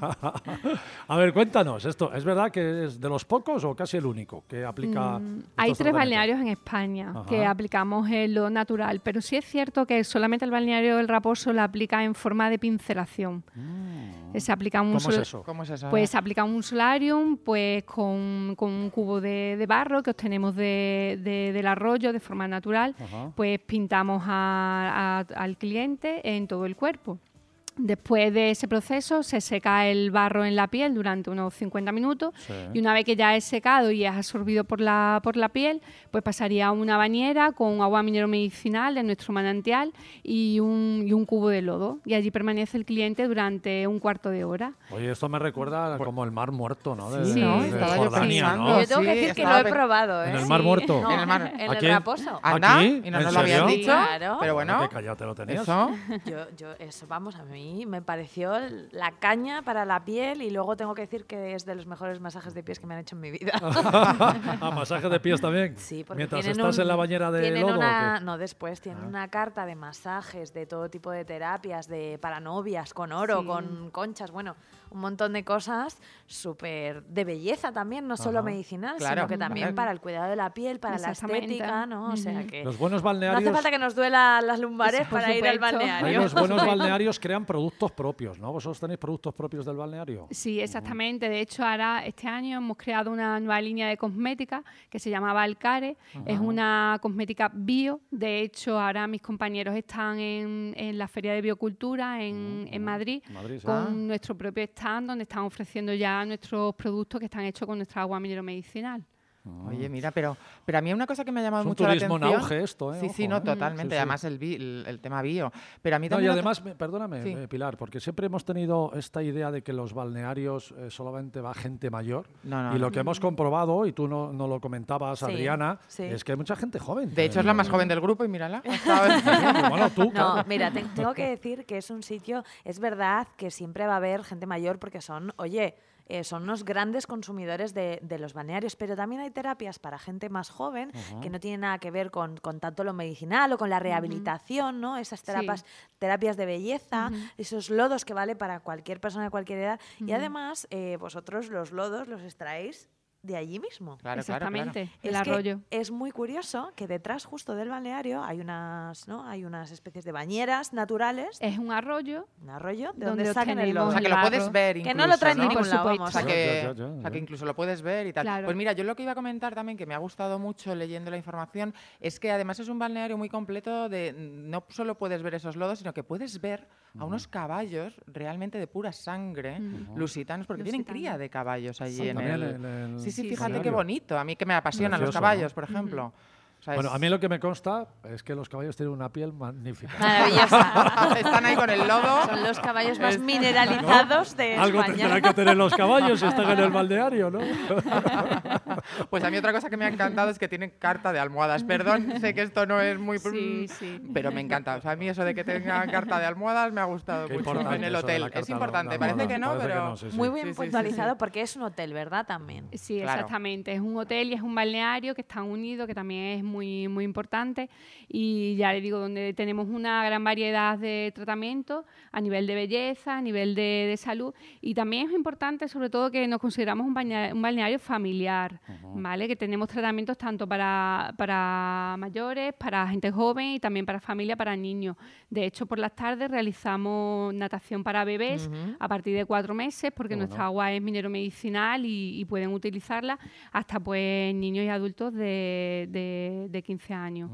A ver, cuéntanos, esto, ¿es verdad que es de los pocos o casi el único que aplica? Mm, estos hay tres tratamientos? balnearios en España Ajá. que aplicamos el lodo natural, pero sí es cierto que solamente el balneario del Raposo lo aplica en forma de pincelación. Mm. Se aplica un ¿Cómo es sol- eso? ¿Cómo es eso? Pues se aplica un solarium pues con, con un cubo de, de barro que obtenemos de- de- del arroyo de forma natural, Ajá. pues pintamos a- a- al cliente en todo el cuerpo. Después de ese proceso se seca el barro en la piel durante unos cincuenta minutos Sí. y una vez que ya es secado y es absorbido por la, por la piel, pues pasaría a una bañera con agua minero medicinal de nuestro manantial y un, y un cubo de lodo. Y allí permanece el cliente durante un cuarto de hora. Oye, esto me recuerda como el Mar Muerto, ¿no? De, Sí, ¿no? de Estaba yo Jordania, pensando. ¿no? Yo tengo Sí, que decir que estaba lo he pen- probado, ¿eh? ¿En el Mar Sí. Muerto? No, En el mar- en ¿Aquí? el Raposo. ¿Anda? ¿Aquí? ¿Y no ¿En nos lo habías serio? dicho? Claro. Pero bueno, Qué callado te lo tenías. eso... Yo, yo, eso, vamos, a mí me pareció la caña para la piel y luego tengo que decir que es de los mejores masajes de pies que me han hecho en mi vida. ¿A masaje de pies también? Sí, porque Mientras tienen estás un- en la bañera de tienen lodo. ¿o una, qué? no, después tienen Ah. una carta de masajes, de todo tipo de terapias, de para novias, con oro, Sí. con conchas, bueno, un montón de cosas súper de belleza también, no solo Ajá. medicinal, Claro, sino que también claro. para el cuidado de la piel, para la Exactamente. estética, ¿no? O sea Ujú. que Los buenos no balnearios... hace falta que nos duela las lumbares Por para ir al supuesto. balneario. Ahí los buenos balnearios crean productos propios, ¿no? ¿Vosotros tenéis productos propios del balneario? Sí, exactamente. De hecho, ahora este año hemos creado una nueva línea de cosmética que se llamaba Alcare. Es una cosmética bio. De hecho, ahora mis compañeros están en, en la Feria de Biocultura en, en Madrid Madrid, sí. con Ah. nuestro propio stand donde están ofreciendo ya nuestros productos que están hechos con nuestra agua minero medicinal. Oye, mira, pero, pero a mí una cosa que me ha llamado Es un mucho la turismo atención... en auge esto, ¿eh? Sí, sí, Ojo, no, ¿eh? totalmente. Sí, sí. Además, el, bi- el, el tema bio. Pero a mí No, y también... otra- además, me- perdóname, Sí. eh, Pilar, porque siempre hemos tenido esta idea de que los balnearios eh, solamente va gente mayor. No, no, y lo no. que hemos comprobado, y tú no, no lo comentabas, Sí, Adriana, sí. es que hay mucha gente joven. De hecho, es la más joven del grupo y mírala. ¿sabes? Bueno, tú, No, claro. mira, te- tengo que decir que es un sitio, es verdad que siempre va a haber gente mayor porque son, oye, eh, son unos grandes consumidores de, de los balnearios, pero también hay terapias para gente más joven que no tienen nada que ver con, con tanto lo medicinal o con la rehabilitación, ¿no? Esas terapias, terapias de belleza, esos lodos que vale para cualquier persona de cualquier edad. Y además, eh, vosotros los lodos los extraéis de allí mismo. Claro, claro, claro. Exactamente, el Es que arroyo. es muy curioso que detrás justo del balneario hay unas, ¿no? Hay unas especies de bañeras naturales, Es un arroyo un arroyo de donde donde sacan el obtenemos lodo. O sea, que el lo puedes barro. ver Que incluso, no lo traen de ¿no? ningún Por lado, supuesto. vamos. O sea, que, Ya, ya, ya, o sea, que ya. incluso lo puedes ver y tal. Claro. Pues mira, yo lo que iba a comentar también, que me ha gustado mucho leyendo la información, es que además es un balneario muy completo de no solo puedes ver esos lodos, sino que puedes ver a unos caballos realmente de pura sangre, lusitanos, porque tienen Lusitanos. cría de caballos allí Sí, en también el... en el Sí, sí, Sí, fíjate balneario. qué bonito. A mí que me apasionan los Precioso, caballos, ¿no? por ejemplo. O sea, Bueno, es- a mí lo que me consta es que los caballos tienen una piel magnífica. Maravillosa. Están ahí con el lodo. Son los caballos más mineralizados de Algo España. tendrán que tener los caballos si están en el balneario, ¿no? Pues a mí otra cosa que me ha encantado es que tienen carta de almohadas. Perdón, sé que esto no es muy... Sí, sí. Pero me encanta. O sea, a mí eso de que tengan carta de almohadas me ha gustado Qué mucho importante en el eso de hotel. la carta Es de importante. almohada. Parece que no, Parece que pero... no, sí, sí. Muy Sí, bien sí, sí, puntualizado sí. porque es un hotel, ¿verdad? También. Sí, Claro. exactamente. Es un hotel y es un balneario que están unidos, que también es muy, muy importante. Y ya le digo, donde tenemos una gran variedad de tratamientos a nivel de belleza, a nivel de, de salud. Y también es importante, sobre todo, que nos consideramos un balneario, un balneario familiar, ¿vale? Que tenemos tratamientos tanto para, para mayores, para gente joven y también para familia, para niños. De hecho, por las tardes realizamos natación para bebés a partir de cuatro meses, porque Qué nuestra bueno. agua es minero medicinal y, y pueden utilizarla hasta pues niños y adultos de, de, de quince años.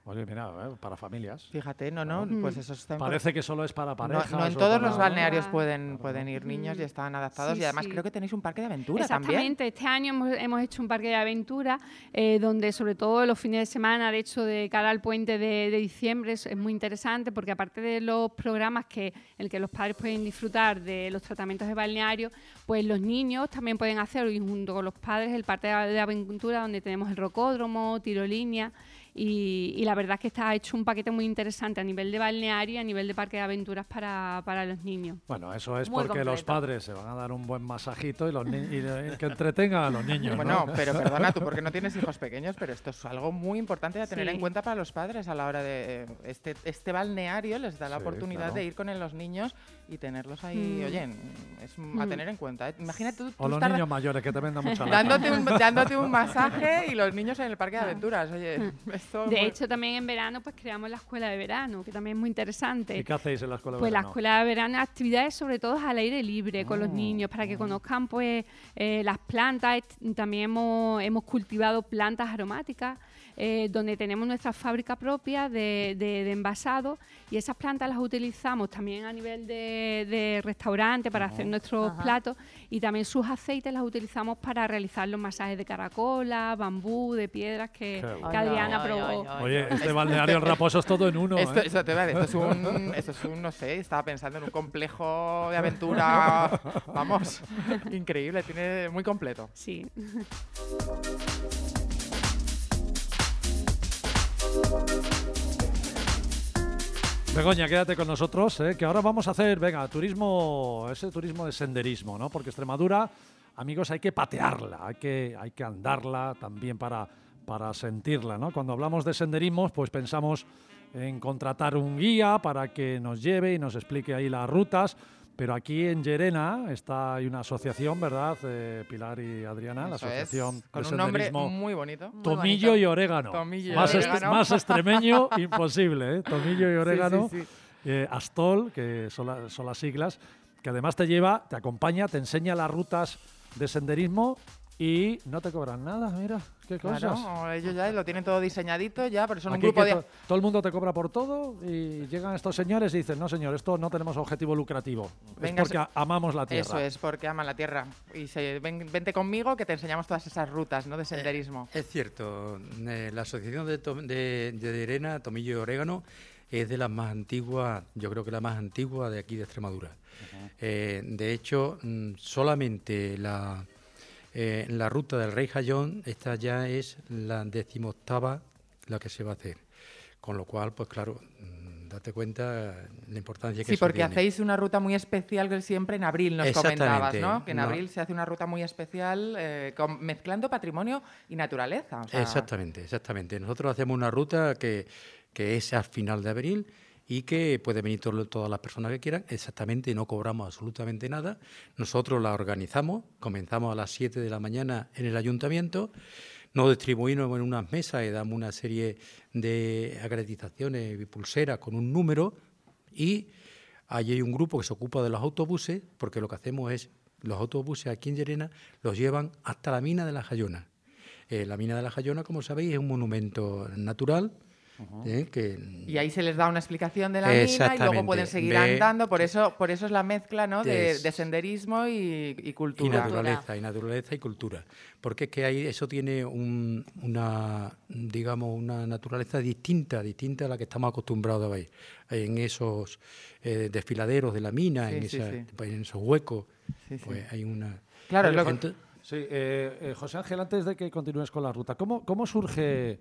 Oye, mira, eh, para familias. Fíjate, no, no, Mm. pues eso está Parece que solo es para No, parejas. no en o todos para- los balnearios Ah. pueden, pueden ir niños y están adaptados. Sí, y además sí. creo que tenéis un parque de aventura también. Exactamente, este año hemos, hemos hecho un parque de aventura eh, donde sobre todo los fines de semana, de hecho de cara al puente de, de diciembre es, es muy interesante porque aparte de los programas que, en el que los padres pueden disfrutar de los tratamientos de balneario, pues los niños también pueden hacer y junto con los padres el parque de, de aventura donde tenemos el rocódromo, tirolínea. Y, y la verdad es que está hecho un paquete muy interesante a nivel de balneario y a nivel de parque de aventuras para, para los niños. Bueno, eso es Muy porque los completo. padres se van a dar un buen masajito y, los ni- y, eh, que entretengan a los niños. Bueno, ¿no? pero perdona tú porque no tienes hijos pequeños, pero esto es algo muy importante a tener Sí. en cuenta para los padres a la hora de este este balneario les da la Sí, oportunidad claro. de ir con los niños y tenerlos ahí, Mm. oye, es a Mm. tener en cuenta. ¿eh? Imagínate tú, tú O los estar niños mayores que te vendan mucha lata. dándote un, dándote un masaje y los niños en el parque de aventuras, oye, esto De muy- hecho, también en verano pues creamos la escuela de verano, que también es muy interesante. ¿Y qué hacéis en la escuela de Pues la verano? escuela de verano, actividades sobre todo al aire libre con los Oh, niños, para que conozcan pues eh, las plantas. Est- También hemos, hemos cultivado plantas aromáticas, eh, donde tenemos nuestra fábrica propia de, de, de envasado y esas plantas las utilizamos también a nivel de, de restaurante para hacer nuestros Ajá. platos y también sus aceites las utilizamos para realizar los masajes de caracola, bambú, de piedras que, Qué que bueno. Adriana Ay, ay, probó. ay, ay. Oye, este balneario El Raposo es todo en uno. Esto, ¿eh? eso te iba a decir, esto es un, esto es un, no sé, estaba pensando en un complejo de aventura, vamos, increíble, tiene muy completo. Sí. Begoña, quédate con nosotros, ¿eh? Que ahora vamos a hacer, venga, turismo, ese turismo de senderismo, ¿no? Porque Extremadura, amigos, hay que patearla, hay que, hay que andarla también para, para sentirla, ¿no? Cuando hablamos de senderismo, pues pensamos en contratar un guía para que nos lleve y nos explique ahí las rutas, pero aquí en Llerena está, hay una asociación, ¿verdad? Eh, Pilar y Adriana, la Eso es, Asociación con de un nombre Senderismo muy bonito. Muy Tomillo bonito. y Orégano. Tomillo y más, est- orégano. más extremeño imposible, ¿eh? Tomillo y Orégano. Sí, sí, sí. Eh, Astol, que son, la- son las siglas, que además te lleva, te acompaña, te enseña las rutas de senderismo y no te cobran nada, mira, qué cosas. Claro, ellos ya lo tienen todo diseñadito ya, pero son un Aquí grupo que de... to- todo el mundo te cobra por todo y llegan estos señores y dicen, no señor, esto no tenemos objetivo lucrativo, Venga, es porque a- amamos la tierra. Eso es, porque aman la tierra. Y se, ven- vente conmigo que te enseñamos todas esas rutas, ¿no? De senderismo. Es cierto, eh, la asociación de, Tom- de, de Llerena, Tomillo y Orégano, es de las más antiguas, yo creo que la más antigua de aquí de Extremadura. Eh, de hecho, mm, solamente la, eh, la ruta del Rey Jayón, esta ya es la decimoctava la que se va a hacer. Con lo cual, pues claro, mm, date cuenta la importancia que Sí, eso porque tiene. hacéis una ruta muy especial que siempre en abril nos Exactamente, comentabas, ¿no? Que en no. abril se hace una ruta muy especial eh, con- mezclando patrimonio y naturaleza. o sea, Exactamente, exactamente. Nosotros hacemos una ruta que, que es al final de abril y que puede venir todo- todas las personas que quieran. Exactamente, no cobramos absolutamente nada. Nosotros la organizamos, comenzamos a las siete de la mañana en el ayuntamiento, nos distribuimos en unas mesas y damos una serie de acreditaciones y pulseras con un número y allí hay un grupo que se ocupa de los autobuses, porque lo que hacemos es, los autobuses aquí en Llerena los llevan hasta la mina de la Jayona. Eh, la mina de la Jayona, como sabéis, es un monumento natural. eh, que, Y ahí se les da una explicación de la mina y luego Exactamente. pueden seguir Ve- andando. Por eso, por eso es la mezcla, ¿no? De, Es- de senderismo y, y y cultura. naturaleza, y naturaleza y cultura. Porque es que ahí eso tiene un- una, digamos, una naturaleza distinta, distinta a la que estamos acostumbrados a ver. En esos eh, desfiladeros de la mina, Sí, en, sí, esa- sí. pues, en esos huecos, Sí, sí. pues hay una... Claro, Oye, lo que- Ento- Sí, eh, eh, José Ángel, antes de que continúes con la ruta, ¿cómo, cómo surge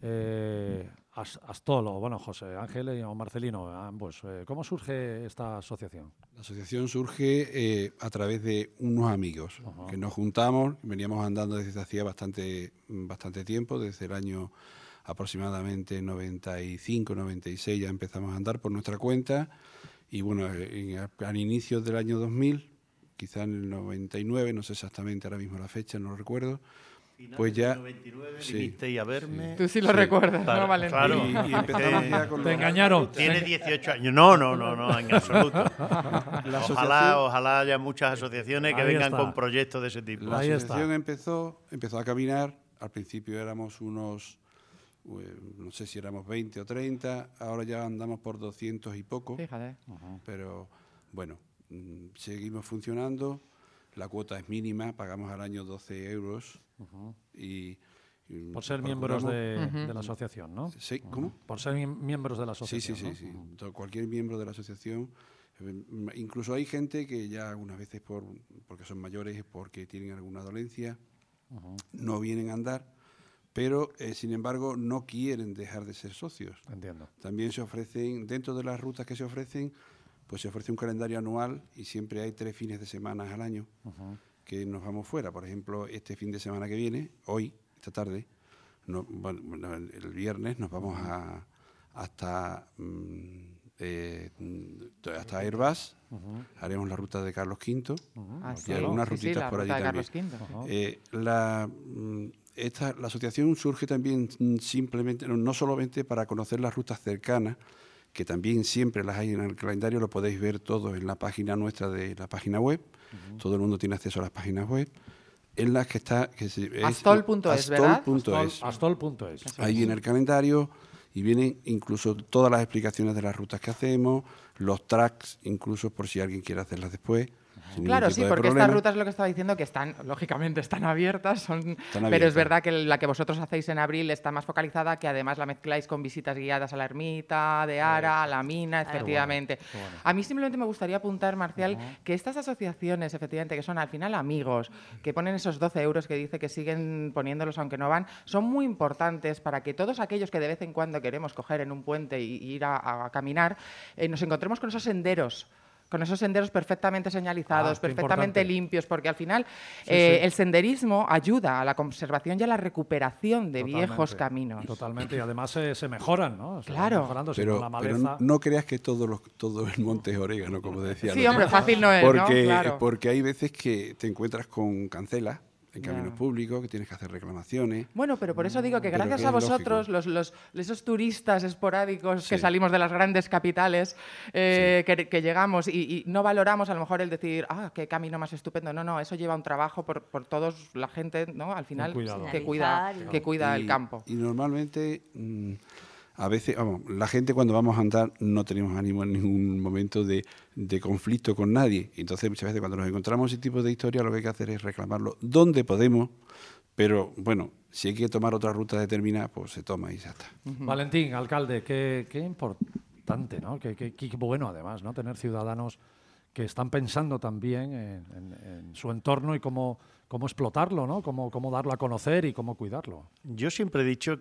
eh, As- Astol, o bueno, José Ángel y- o Marcelino, ambos, eh, cómo surge esta asociación? La asociación surge eh, a través de unos amigos Ajá. que nos juntamos, veníamos andando desde hacía bastante, bastante tiempo, desde el año aproximadamente noventa y cinco, noventa y seis ya empezamos a andar por nuestra cuenta y bueno, en, al inicio del año dos mil, quizá en el noventa y nueve, no sé exactamente ahora mismo la fecha, no lo recuerdo, Finales pues ya... del noventa y nueve sí. vinisteis a verme. Tú sí lo Sí. recuerdas, Claro, ¿no, Valentín? claro. Y, y empezamos ya con Te los- engañaron. Tiene dieciocho años. No, no, no, no, en absoluto. La asociación- Ojalá, ojalá haya muchas asociaciones que Ahí vengan está. con proyectos de ese tipo. La Ahí asociación está. empezó, empezó a caminar, al principio éramos unos eh, no sé si éramos veinte o treinta, ahora ya andamos por doscientos y poco. Fíjate. Uh-huh. Pero bueno, mm, seguimos funcionando, la cuota es mínima, pagamos al año doce euros. Uh-huh. y, y Por ser miembros de, uh-huh. de la asociación, ¿no? Sí, ¿cómo? Uh-huh. Por ser miembros de la asociación. Sí, sí, sí, ¿no? sí. Uh-huh. Cualquier miembro de la asociación. Incluso hay gente que ya algunas veces por porque son mayores, porque tienen alguna dolencia, uh-huh. no vienen a andar, pero eh, sin embargo no quieren dejar de ser socios. Entiendo. También se ofrecen, dentro de las rutas que se ofrecen, pues se ofrece un calendario anual y siempre hay tres fines de semana al año uh-huh. que nos vamos fuera. Por ejemplo, este fin de semana que viene, hoy, esta tarde, no, bueno, el viernes nos vamos uh-huh. a, hasta... Mmm, Eh, hasta Airbus, uh-huh. haremos la ruta de Carlos quinto uh-huh. ah, sí. y algunas sí, rutitas sí, por allí también. Uh-huh. Eh, la, esta, la asociación surge también simplemente, no solamente para conocer las rutas cercanas, que también siempre las hay en el calendario, lo podéis ver todo en la página nuestra de la página web, uh-huh. todo el mundo tiene acceso a las páginas web, en las que está... Astol punto es, ¿verdad? Astol punto es. Ahí viene el calendario. Y vienen incluso todas las explicaciones de las rutas que hacemos, los tracks, incluso por si alguien quiere hacerlas después. Claro, sí, porque estas rutas, lo que estaba diciendo, que están, lógicamente, están abiertas, son, están abiertas, pero es verdad que la que vosotros hacéis en abril está más focalizada, que además la mezcláis con visitas guiadas a la ermita de Ara, a la mina, efectivamente. Qué bueno, qué bueno. A mí simplemente me gustaría apuntar, Marcial, uh-huh. que estas asociaciones, efectivamente, que son al final amigos, que ponen esos doce euros que dice que siguen poniéndolos aunque no van, son muy importantes para que todos aquellos que de vez en cuando queremos coger en un puente y, y ir a, a caminar, eh, nos encontremos con esos senderos, con esos senderos perfectamente señalizados, ah, perfectamente importante. limpios, porque al final sí, eh, sí. el senderismo ayuda a la conservación y a la recuperación de totalmente, viejos caminos. Totalmente, y además se, se mejoran, ¿no? Se claro. Mejorando, pero, la pero no, no creas que todo, los, todo el monte es orégano, como decía. Sí, hombre, fácil no es, porque, ¿no? Claro. Porque hay veces que te encuentras con cancelas en caminos yeah. públicos, que tienes que hacer reclamaciones. Bueno, pero por eso digo que gracias que a vosotros, los, los, esos turistas esporádicos sí. que salimos de las grandes capitales, eh, sí. que, que llegamos y, y no valoramos a lo mejor el decir, ah, qué camino más estupendo. No, no, eso lleva un trabajo por, por todos, la gente, ¿no? Al final, que cuida, que cuida y, el campo. Y normalmente... Mmm, a veces, vamos, la gente cuando vamos a andar no tenemos ánimo en ningún momento de, de conflicto con nadie. Entonces, muchas veces cuando nos encontramos ese tipo de historia, lo que hay que hacer es reclamarlo donde podemos, pero bueno, si hay que tomar otra ruta determinada, pues se toma y ya está. Uh-huh. Valentín, alcalde, qué, qué importante, ¿no? Qué, qué, qué bueno, además, ¿no? Tener ciudadanos que están pensando también en, en, en su entorno y cómo, cómo explotarlo, ¿no? Cómo, cómo darlo a conocer y cómo cuidarlo. Yo siempre he dicho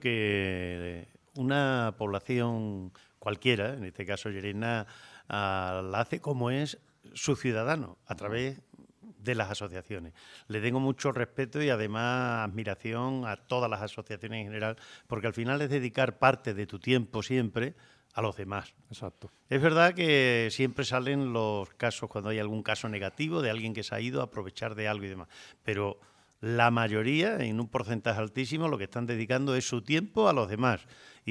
que una población cualquiera, en este caso Llerena, uh, la hace como es su ciudadano, a través de las asociaciones. Le tengo mucho respeto y además admiración a todas las asociaciones en general, porque al final es dedicar parte de tu tiempo siempre a los demás. Exacto. Es verdad que siempre salen los casos, cuando hay algún caso negativo de alguien que se ha ido a aprovechar de algo y demás, pero la mayoría, en un porcentaje altísimo, lo que están dedicando es su tiempo a los demás.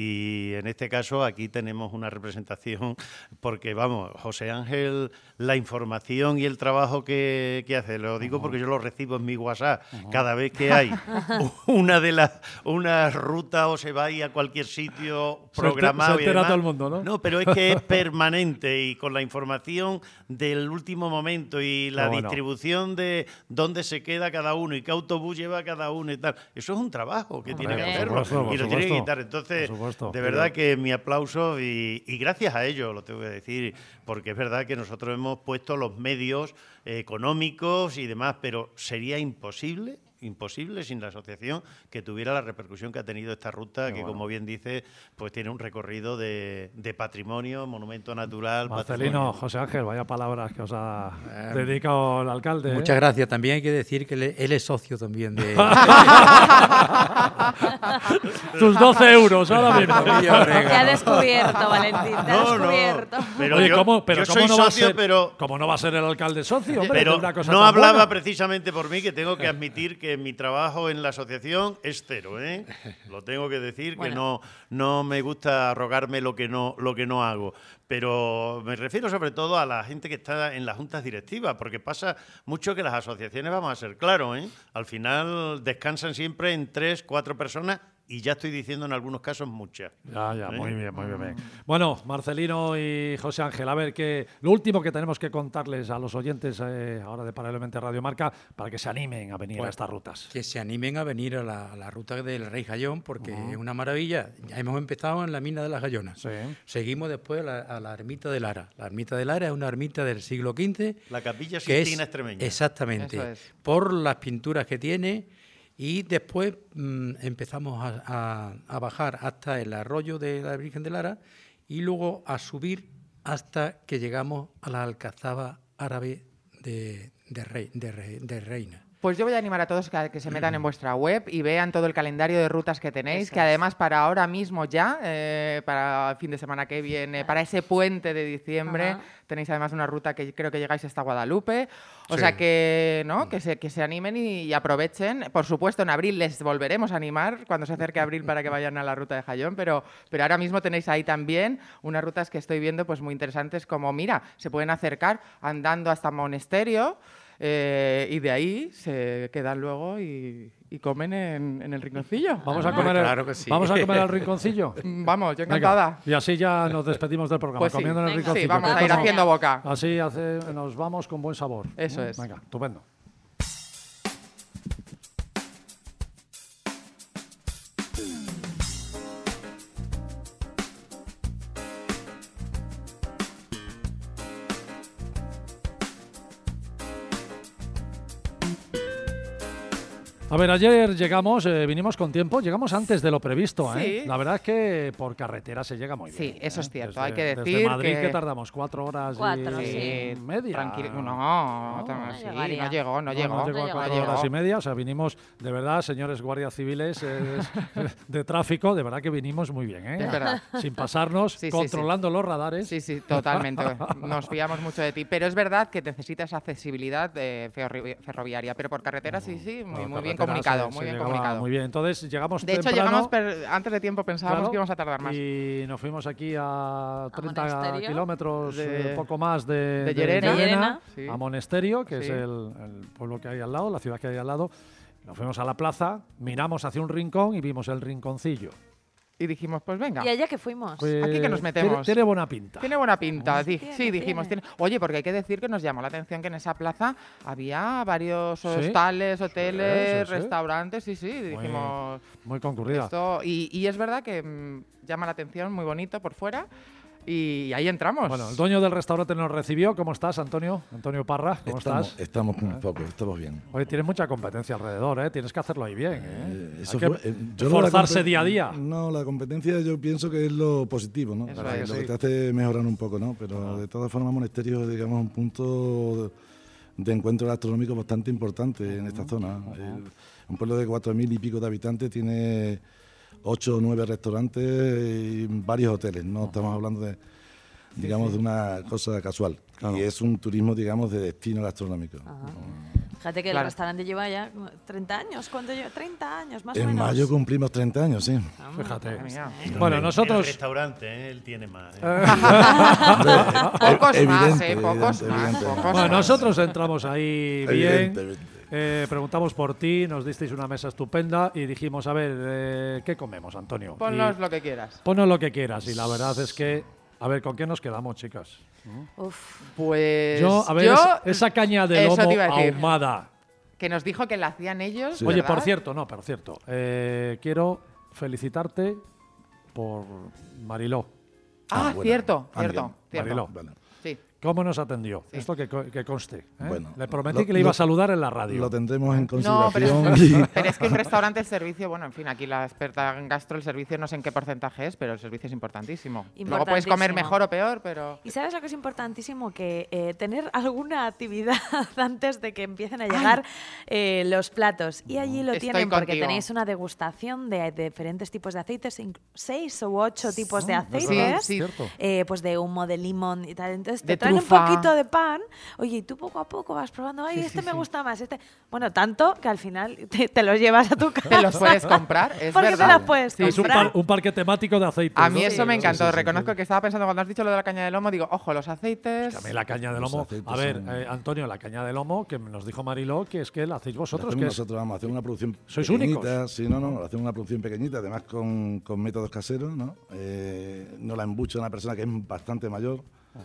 Y en este caso aquí tenemos una representación, porque vamos, José Ángel, la información y el trabajo que, que hace, lo digo uh-huh. porque yo lo recibo en mi WhatsApp, uh-huh. cada vez que hay una de las una ruta o se va a ir a cualquier sitio programado. Se entera todo el mundo, ¿no? No, pero es que es permanente y con la información del último momento y la bueno. distribución de dónde se queda cada uno y qué autobús lleva cada uno y tal. Eso es un trabajo que tiene que hacerlo y lo tiene que quitar. Entonces, de verdad pero... que mi aplauso y, y gracias a ello, lo tengo que decir, porque es verdad que nosotros hemos puesto los medios eh, económicos y demás, pero sería imposible, imposible sin la asociación que tuviera la repercusión que ha tenido esta ruta, Qué que bueno. como bien dice, pues tiene un recorrido de, de patrimonio, monumento natural. Marcelino, José Ángel, vaya palabras que os ha eh, dedicado el alcalde. Muchas ¿eh? gracias. También hay que decir que él, él es socio también de... Tus doce euros ahora mismo. Te ha descubierto, Valentín, te ha no, descubierto. No, pero Oye, yo, ¿cómo, pero yo ¿cómo soy no socio, va a ser, pero... ¿Cómo no va a ser el alcalde socio, hombre? Pero una cosa no hablaba buena. precisamente por mí, que tengo que admitir que mi trabajo en la asociación es cero, ¿eh? Lo tengo que decir, bueno. que no, no me gusta arrogarme lo que no, lo que no hago. Pero me refiero sobre todo a la gente que está en las juntas directivas, porque pasa mucho que las asociaciones, vamos a ser claros, ¿eh? Al final descansan siempre en tres, cuatro personas y ya estoy diciendo en algunos casos muchas. Ya, ya, ¿Eh? muy bien, muy bien, muy bien. Bueno, Marcelino y José Ángel, a ver, que lo último que tenemos que contarles a los oyentes eh, ahora de Paralelamente Radio Marca para que se animen a venir Pues, a estas rutas. Que se animen a venir a la, a la ruta del Rey Jayón, porque uh-huh. es una maravilla. Ya hemos empezado en la mina de las Jayonas. Sí. Seguimos después a la, a la ermita de Lara. La ermita de Lara es una ermita del siglo quince. La Capilla que Sixtina es, extremeña. Exactamente. Es. Por las pinturas que tiene. Y después mmm, empezamos a, a, a bajar hasta el arroyo de la Virgen de Lara y luego a subir hasta que llegamos a la Alcazaba árabe de, de, rey, de, rey, de Reina. Pues yo voy a animar a todos a que se metan en vuestra web y vean todo el calendario de rutas que tenéis, Eso que es. además para ahora mismo ya, eh, para el fin de semana que viene, para ese puente de diciembre, Ajá. tenéis además una ruta que creo que llegáis hasta Guadalupe. O Sí. sea que, ¿no? que, se, que se animen y, y aprovechen. Por supuesto, en abril les volveremos a animar cuando se acerque abril para que vayan a la ruta de Jayón, pero, pero ahora mismo tenéis ahí también unas rutas que estoy viendo pues muy interesantes, como, mira, se pueden acercar andando hasta Monesterio. Eh, y de ahí se quedan luego y, y comen en, en el rinconcillo. Vamos a Ah, comer, el- claro que sí. vamos a comer al rinconcillo. Mm, Vamos, yo Venga, encantada. y así ya nos despedimos del programa, Pues sí, comiendo en el venga. rinconcillo. Sí, vamos ¿Qué a ir tal? haciendo boca. Así hace, nos vamos con buen sabor. Eso es. Venga, estupendo. A ver, ayer llegamos, eh, vinimos con tiempo, llegamos antes de lo previsto. ¿eh? Sí. La verdad es que por carretera se llega muy Sí, bien. eso ¿eh? es cierto, Desde- hay que Desde decir Madrid, que- que tardamos cuatro horas Cuatro, y sí. media. Tranquilo. No, No, no, no sí, llegaría. no llegó, no, No, llegó. no llegó a llegó. cuatro No horas llegó. y media. O sea, vinimos, de verdad, señores guardias civiles eh, de tráfico, de verdad que vinimos muy bien. ¿eh? Es verdad. Sin pasarnos, Sí, sí, controlando los radares. Sí, sí, totalmente. Nos fiamos mucho de ti. Pero es verdad que necesitas accesibilidad eh, ferrovi- ferroviaria. Pero por carretera sí, sí, muy, Por muy bien carretera comunicado. se- muy se bien llegaba comunicado. Muy bien, entonces llegamos De hecho, temprano, llegamos per- antes de tiempo, pensábamos claro, que íbamos a tardar más. Y nos fuimos aquí a treinta Monesterio. kilómetros, De- eh, poco más de, de Llerena. De Llerena. Sí. a Monesterio, que Sí. es el, el pueblo que hay al lado, la ciudad que hay al lado. Nos fuimos a la plaza, miramos hacia un rincón y vimos el rinconcillo. Y dijimos, pues venga. ¿Y allá que fuimos? Pues, Aquí que nos tiene- metemos. Tiene, buena pinta. Tiene buena pinta, di- Tiene, sí, dijimos. tiene. Tiene. Oye, porque hay que decir que nos llamó la atención que en esa plaza había varios Sí. hostales, hoteles, Sí, sí, sí. restaurantes, sí, sí, dijimos Muy concurrida. esto. Y, y es verdad que mm, llama la atención, muy bonito por fuera. Y ahí entramos. Bueno, el dueño del restaurante nos recibió. ¿Cómo estás, Antonio? Antonio Parra, ¿cómo estamos, estás? Estamos un poco, estamos bien. Oye, tienes mucha competencia alrededor, ¿eh? Tienes que hacerlo ahí bien, ¿eh? Eh, Hay eso que fue- eh, yo lo de la esforzarse compe- día a día. No, la competencia yo pienso que es lo positivo, ¿no? Eso Lo es. que Sí. te hace mejorar un poco, ¿no? Pero de todas formas, Monesterio, digamos, un punto de, de encuentro gastronómico bastante importante en esta zona. Eh, un pueblo de cuatro mil y pico de habitantes tiene ocho o nueve restaurantes y varios hoteles. No estamos hablando de, digamos, de una cosa casual. Claro. Y es un turismo, digamos, de destino gastronómico. Ajá. Fíjate que Claro. el restaurante lleva ya treinta años. ¿Cuánto lleva? treinta años, más o En menos. mayo cumplimos treinta años, sí. Ah, Fíjate. Madre mía. Bueno, El nosotros... restaurante, ¿eh? Él tiene más. ¿eh? Pocos Evidente, más, ¿eh? Pocos evidente, más. evidente. Pocos Bueno, más. nosotros entramos ahí bien, Evidente, evidente. eh, preguntamos por ti, nos disteis una mesa estupenda y dijimos, a ver, eh, ¿qué comemos, Antonio? Ponnos Y lo que quieras. ponnos lo que quieras. Y la verdad es que, a ver, ¿con qué nos quedamos, chicas? Uf. Pues Yo, a ver, yo- esa, esa caña de eso lomo te iba a decir. ahumada. Que nos dijo que la hacían ellos. Sí. Oye, ¿verdad? por cierto, no, por cierto, eh, quiero felicitarte por Mariló. Ah, Ah, bueno. cierto, Ah, cierto, bien. cierto. Mariló. Vale. Sí. ¿Cómo nos atendió? Sí. Esto que, co- que conste. ¿eh? Bueno, Le prometí lo- que le iba a lo- saludar en la radio. Lo tendremos en No, pero, consideración. es, y- pero es que un restaurante, el servicio, bueno, en fin, aquí la experta en gastro, el servicio no sé en qué porcentaje es, pero el servicio es importantísimo. Luego puedes comer Importantísimo. mejor o peor, pero... ¿Y sabes lo que es importantísimo? Que eh, tener alguna actividad antes de que empiecen a llegar eh, los platos. Y allí lo Estoy tienen porque contigo. tenéis una degustación de, de diferentes tipos de aceites, inc- seis u ocho tipos de Ah, aceites. ¿verdad? Sí, sí. Cierto. eh, pues de humo, de limón y tal. Entonces te De traen ponen trufa. un poquito de pan, oye, y tú poco a poco vas probando, ay, Sí, este sí, me sí. gusta más, este... Bueno, tanto que al final te, te los llevas a tu casa. Te los puedes comprar, es Porque verdad. te los puedes Es un, comprar. par- un parque temático de aceites. A mí ¿no? eso me Sí, encantó. sí, sí, Reconozco sí. que estaba pensando cuando has dicho lo de la caña de lomo, digo, ojo, los aceites. Que a mí la caña de Los lomo. aceites A ver, son- eh, Antonio, la caña de lomo, que nos dijo Mariló, que es que la hacéis Lo vosotros. hacemos Que es, nosotros, vamos a hacer una producción ¿Sois pequeñita. únicos? Sí, no, no, hacemos una producción pequeñita, además con, con métodos caseros, ¿no? Eh, no la embucha una persona que es bastante mayor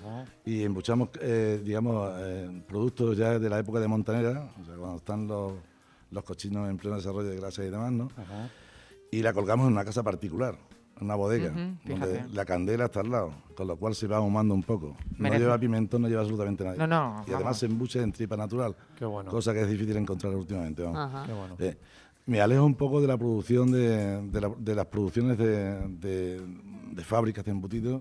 y embuchamos, eh, digamos, eh, productos ya de la época de Montanera, o sea, cuando están los, los cochinos en pleno desarrollo de grasa y demás, ¿no? Y la colgamos en una casa particular, en una bodega, Ujú, donde fíjate. la candela está al lado, con lo cual se va ahumando un poco. No Merece. lleva pimentón, no lleva absolutamente nada. No, no, Y además vamos. se embucha en tripa natural, Qué bueno. cosa que es difícil encontrar últimamente. Vamos. Ajá. Qué bueno. Eh, me alejo un poco de la producción de, de, la- de las producciones de, de- de fábricas de embutidos.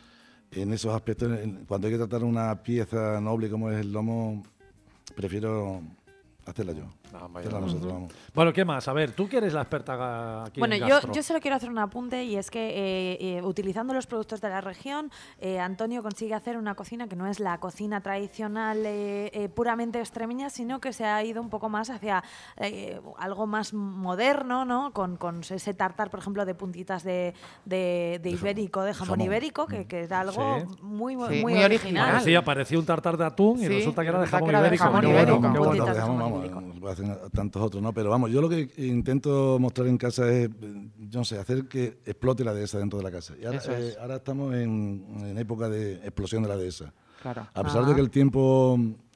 En esos aspectos, en- cuando hay que tratar una pieza noble como es el lomo, prefiero hacerla yo. Ah, vaya. Hacerla nosotros, vamos. Bueno, ¿qué más? A ver, tú que eres la experta ga- aquí Bueno, en yo, gastro. yo solo quiero hacer un apunte y es que eh, eh, utilizando los productos de la región, eh, Antonio consigue hacer una cocina que no es la cocina tradicional eh, eh, puramente extremeña, sino que se ha ido un poco más hacia eh, algo más moderno, ¿no? Con, con ese tartar, por ejemplo, de puntitas de, de, de ibérico, de jamón, jamón. ibérico, que, que era algo Sí. muy, muy, Sí, muy muy original. original. Parecía, parecía un tartar de atún y Sí, resulta que era de resulta jamón que era de ibérico. jamón Qué ibérico. bueno, qué Con bueno. puntitas de Dejamos, jamón vamos, ibérico. lo hacen a tantos otros, ¿no? Pero vamos, yo lo que intento mostrar en casa es, eh, yo no sé, hacer que explote la dehesa dentro de la casa. Y ahora, Eso es. eh, ahora estamos en, en época de explosión de la dehesa. Claro. A pesar Ajá. de que el tiempo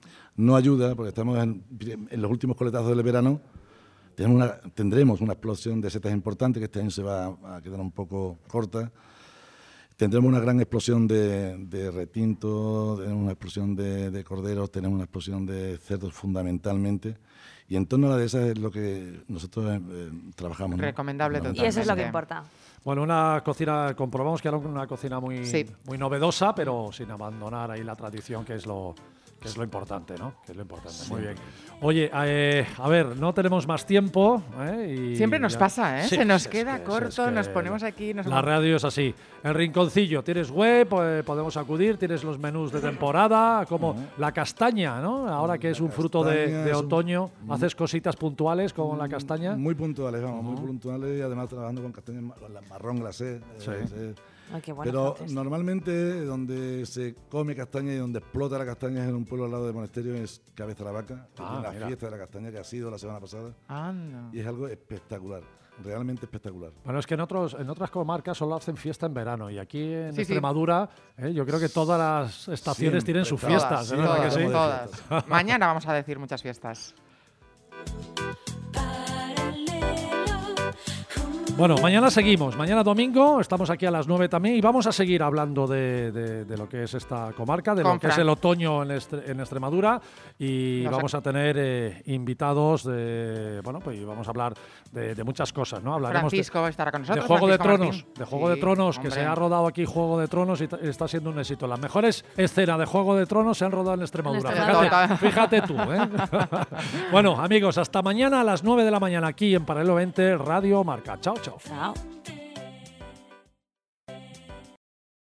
no ayuda, porque estamos en, en los últimos coletazos del verano, tenemos una- tendremos una explosión de setas importante, que este año se va a quedar un poco corta. Tendremos una gran explosión de, de retinto, tenemos una explosión de, de corderos, tenemos una explosión de cerdos fundamentalmente. Y en torno a la de esas es lo que nosotros eh, eh, trabajamos. ¿no? Recomendable Y eso es lo que Totalmente. importa. Bueno, una cocina, comprobamos que era una cocina muy, Sí. muy novedosa, pero sin abandonar ahí la tradición, que es lo, que es lo importante, ¿no? Que es lo importante. Muy bien. Oye, eh, a ver, no tenemos más tiempo. ¿eh? Y Siempre nos ya- pasa, ¿eh? Sí, Se nos es queda que- corto, es que nos ponemos aquí. Nos La radio es así. El rinconcillo, tienes web, eh, podemos acudir, tienes los menús de temporada, como la castaña, ¿no? Ahora que es un fruto de, castaña de es un- otoño, haces cositas puntuales con la castaña. Muy puntuales, vamos, muy puntuales y además trabajando con castañas ma- la marrón glacé. eh, Sí. eh, Ay, qué bueno, Pero Frances. normalmente donde se come castaña y donde explota la castaña es en un pueblo al lado del monasterio, es Cabeza de la Vaca, que Ah, tiene la mira. fiesta de la castaña que ha sido la semana pasada Anda. y es algo espectacular, realmente espectacular. Bueno, es que en, otros, en otras comarcas solo hacen fiesta en verano y aquí en Sí, sí. Extremadura eh, yo creo que todas las estaciones Siempre, tienen sus todas, fiestas, sí, ¿eh? ¿verdad Todas, que sí? todas. Mañana vamos a decir muchas fiestas. Bueno, mañana seguimos, mañana domingo, estamos aquí a las nueve también y vamos a seguir hablando de, de- de lo que es esta comarca, de Con lo que es Fran. el otoño en, Estre- en Extremadura y Nos vamos a tener eh, invitados de, bueno, pues y vamos a hablar de, de muchas cosas, ¿no? Hablaremos de- Francisco estará con nosotros. de Juego de Francisco Tronos, Martín. de Juego de Sí, Tronos, que hombre. se ha rodado aquí Juego de Tronos y ta- está siendo un éxito. Las mejores escenas de Juego de Tronos se han rodado en Extremadura. En Extremadura. Fíjate, fíjate tú, ¿eh? Bueno, amigos, hasta mañana a las nueve de la mañana aquí en Paralelo veinte Radio Marca. Chao, chao. Chao.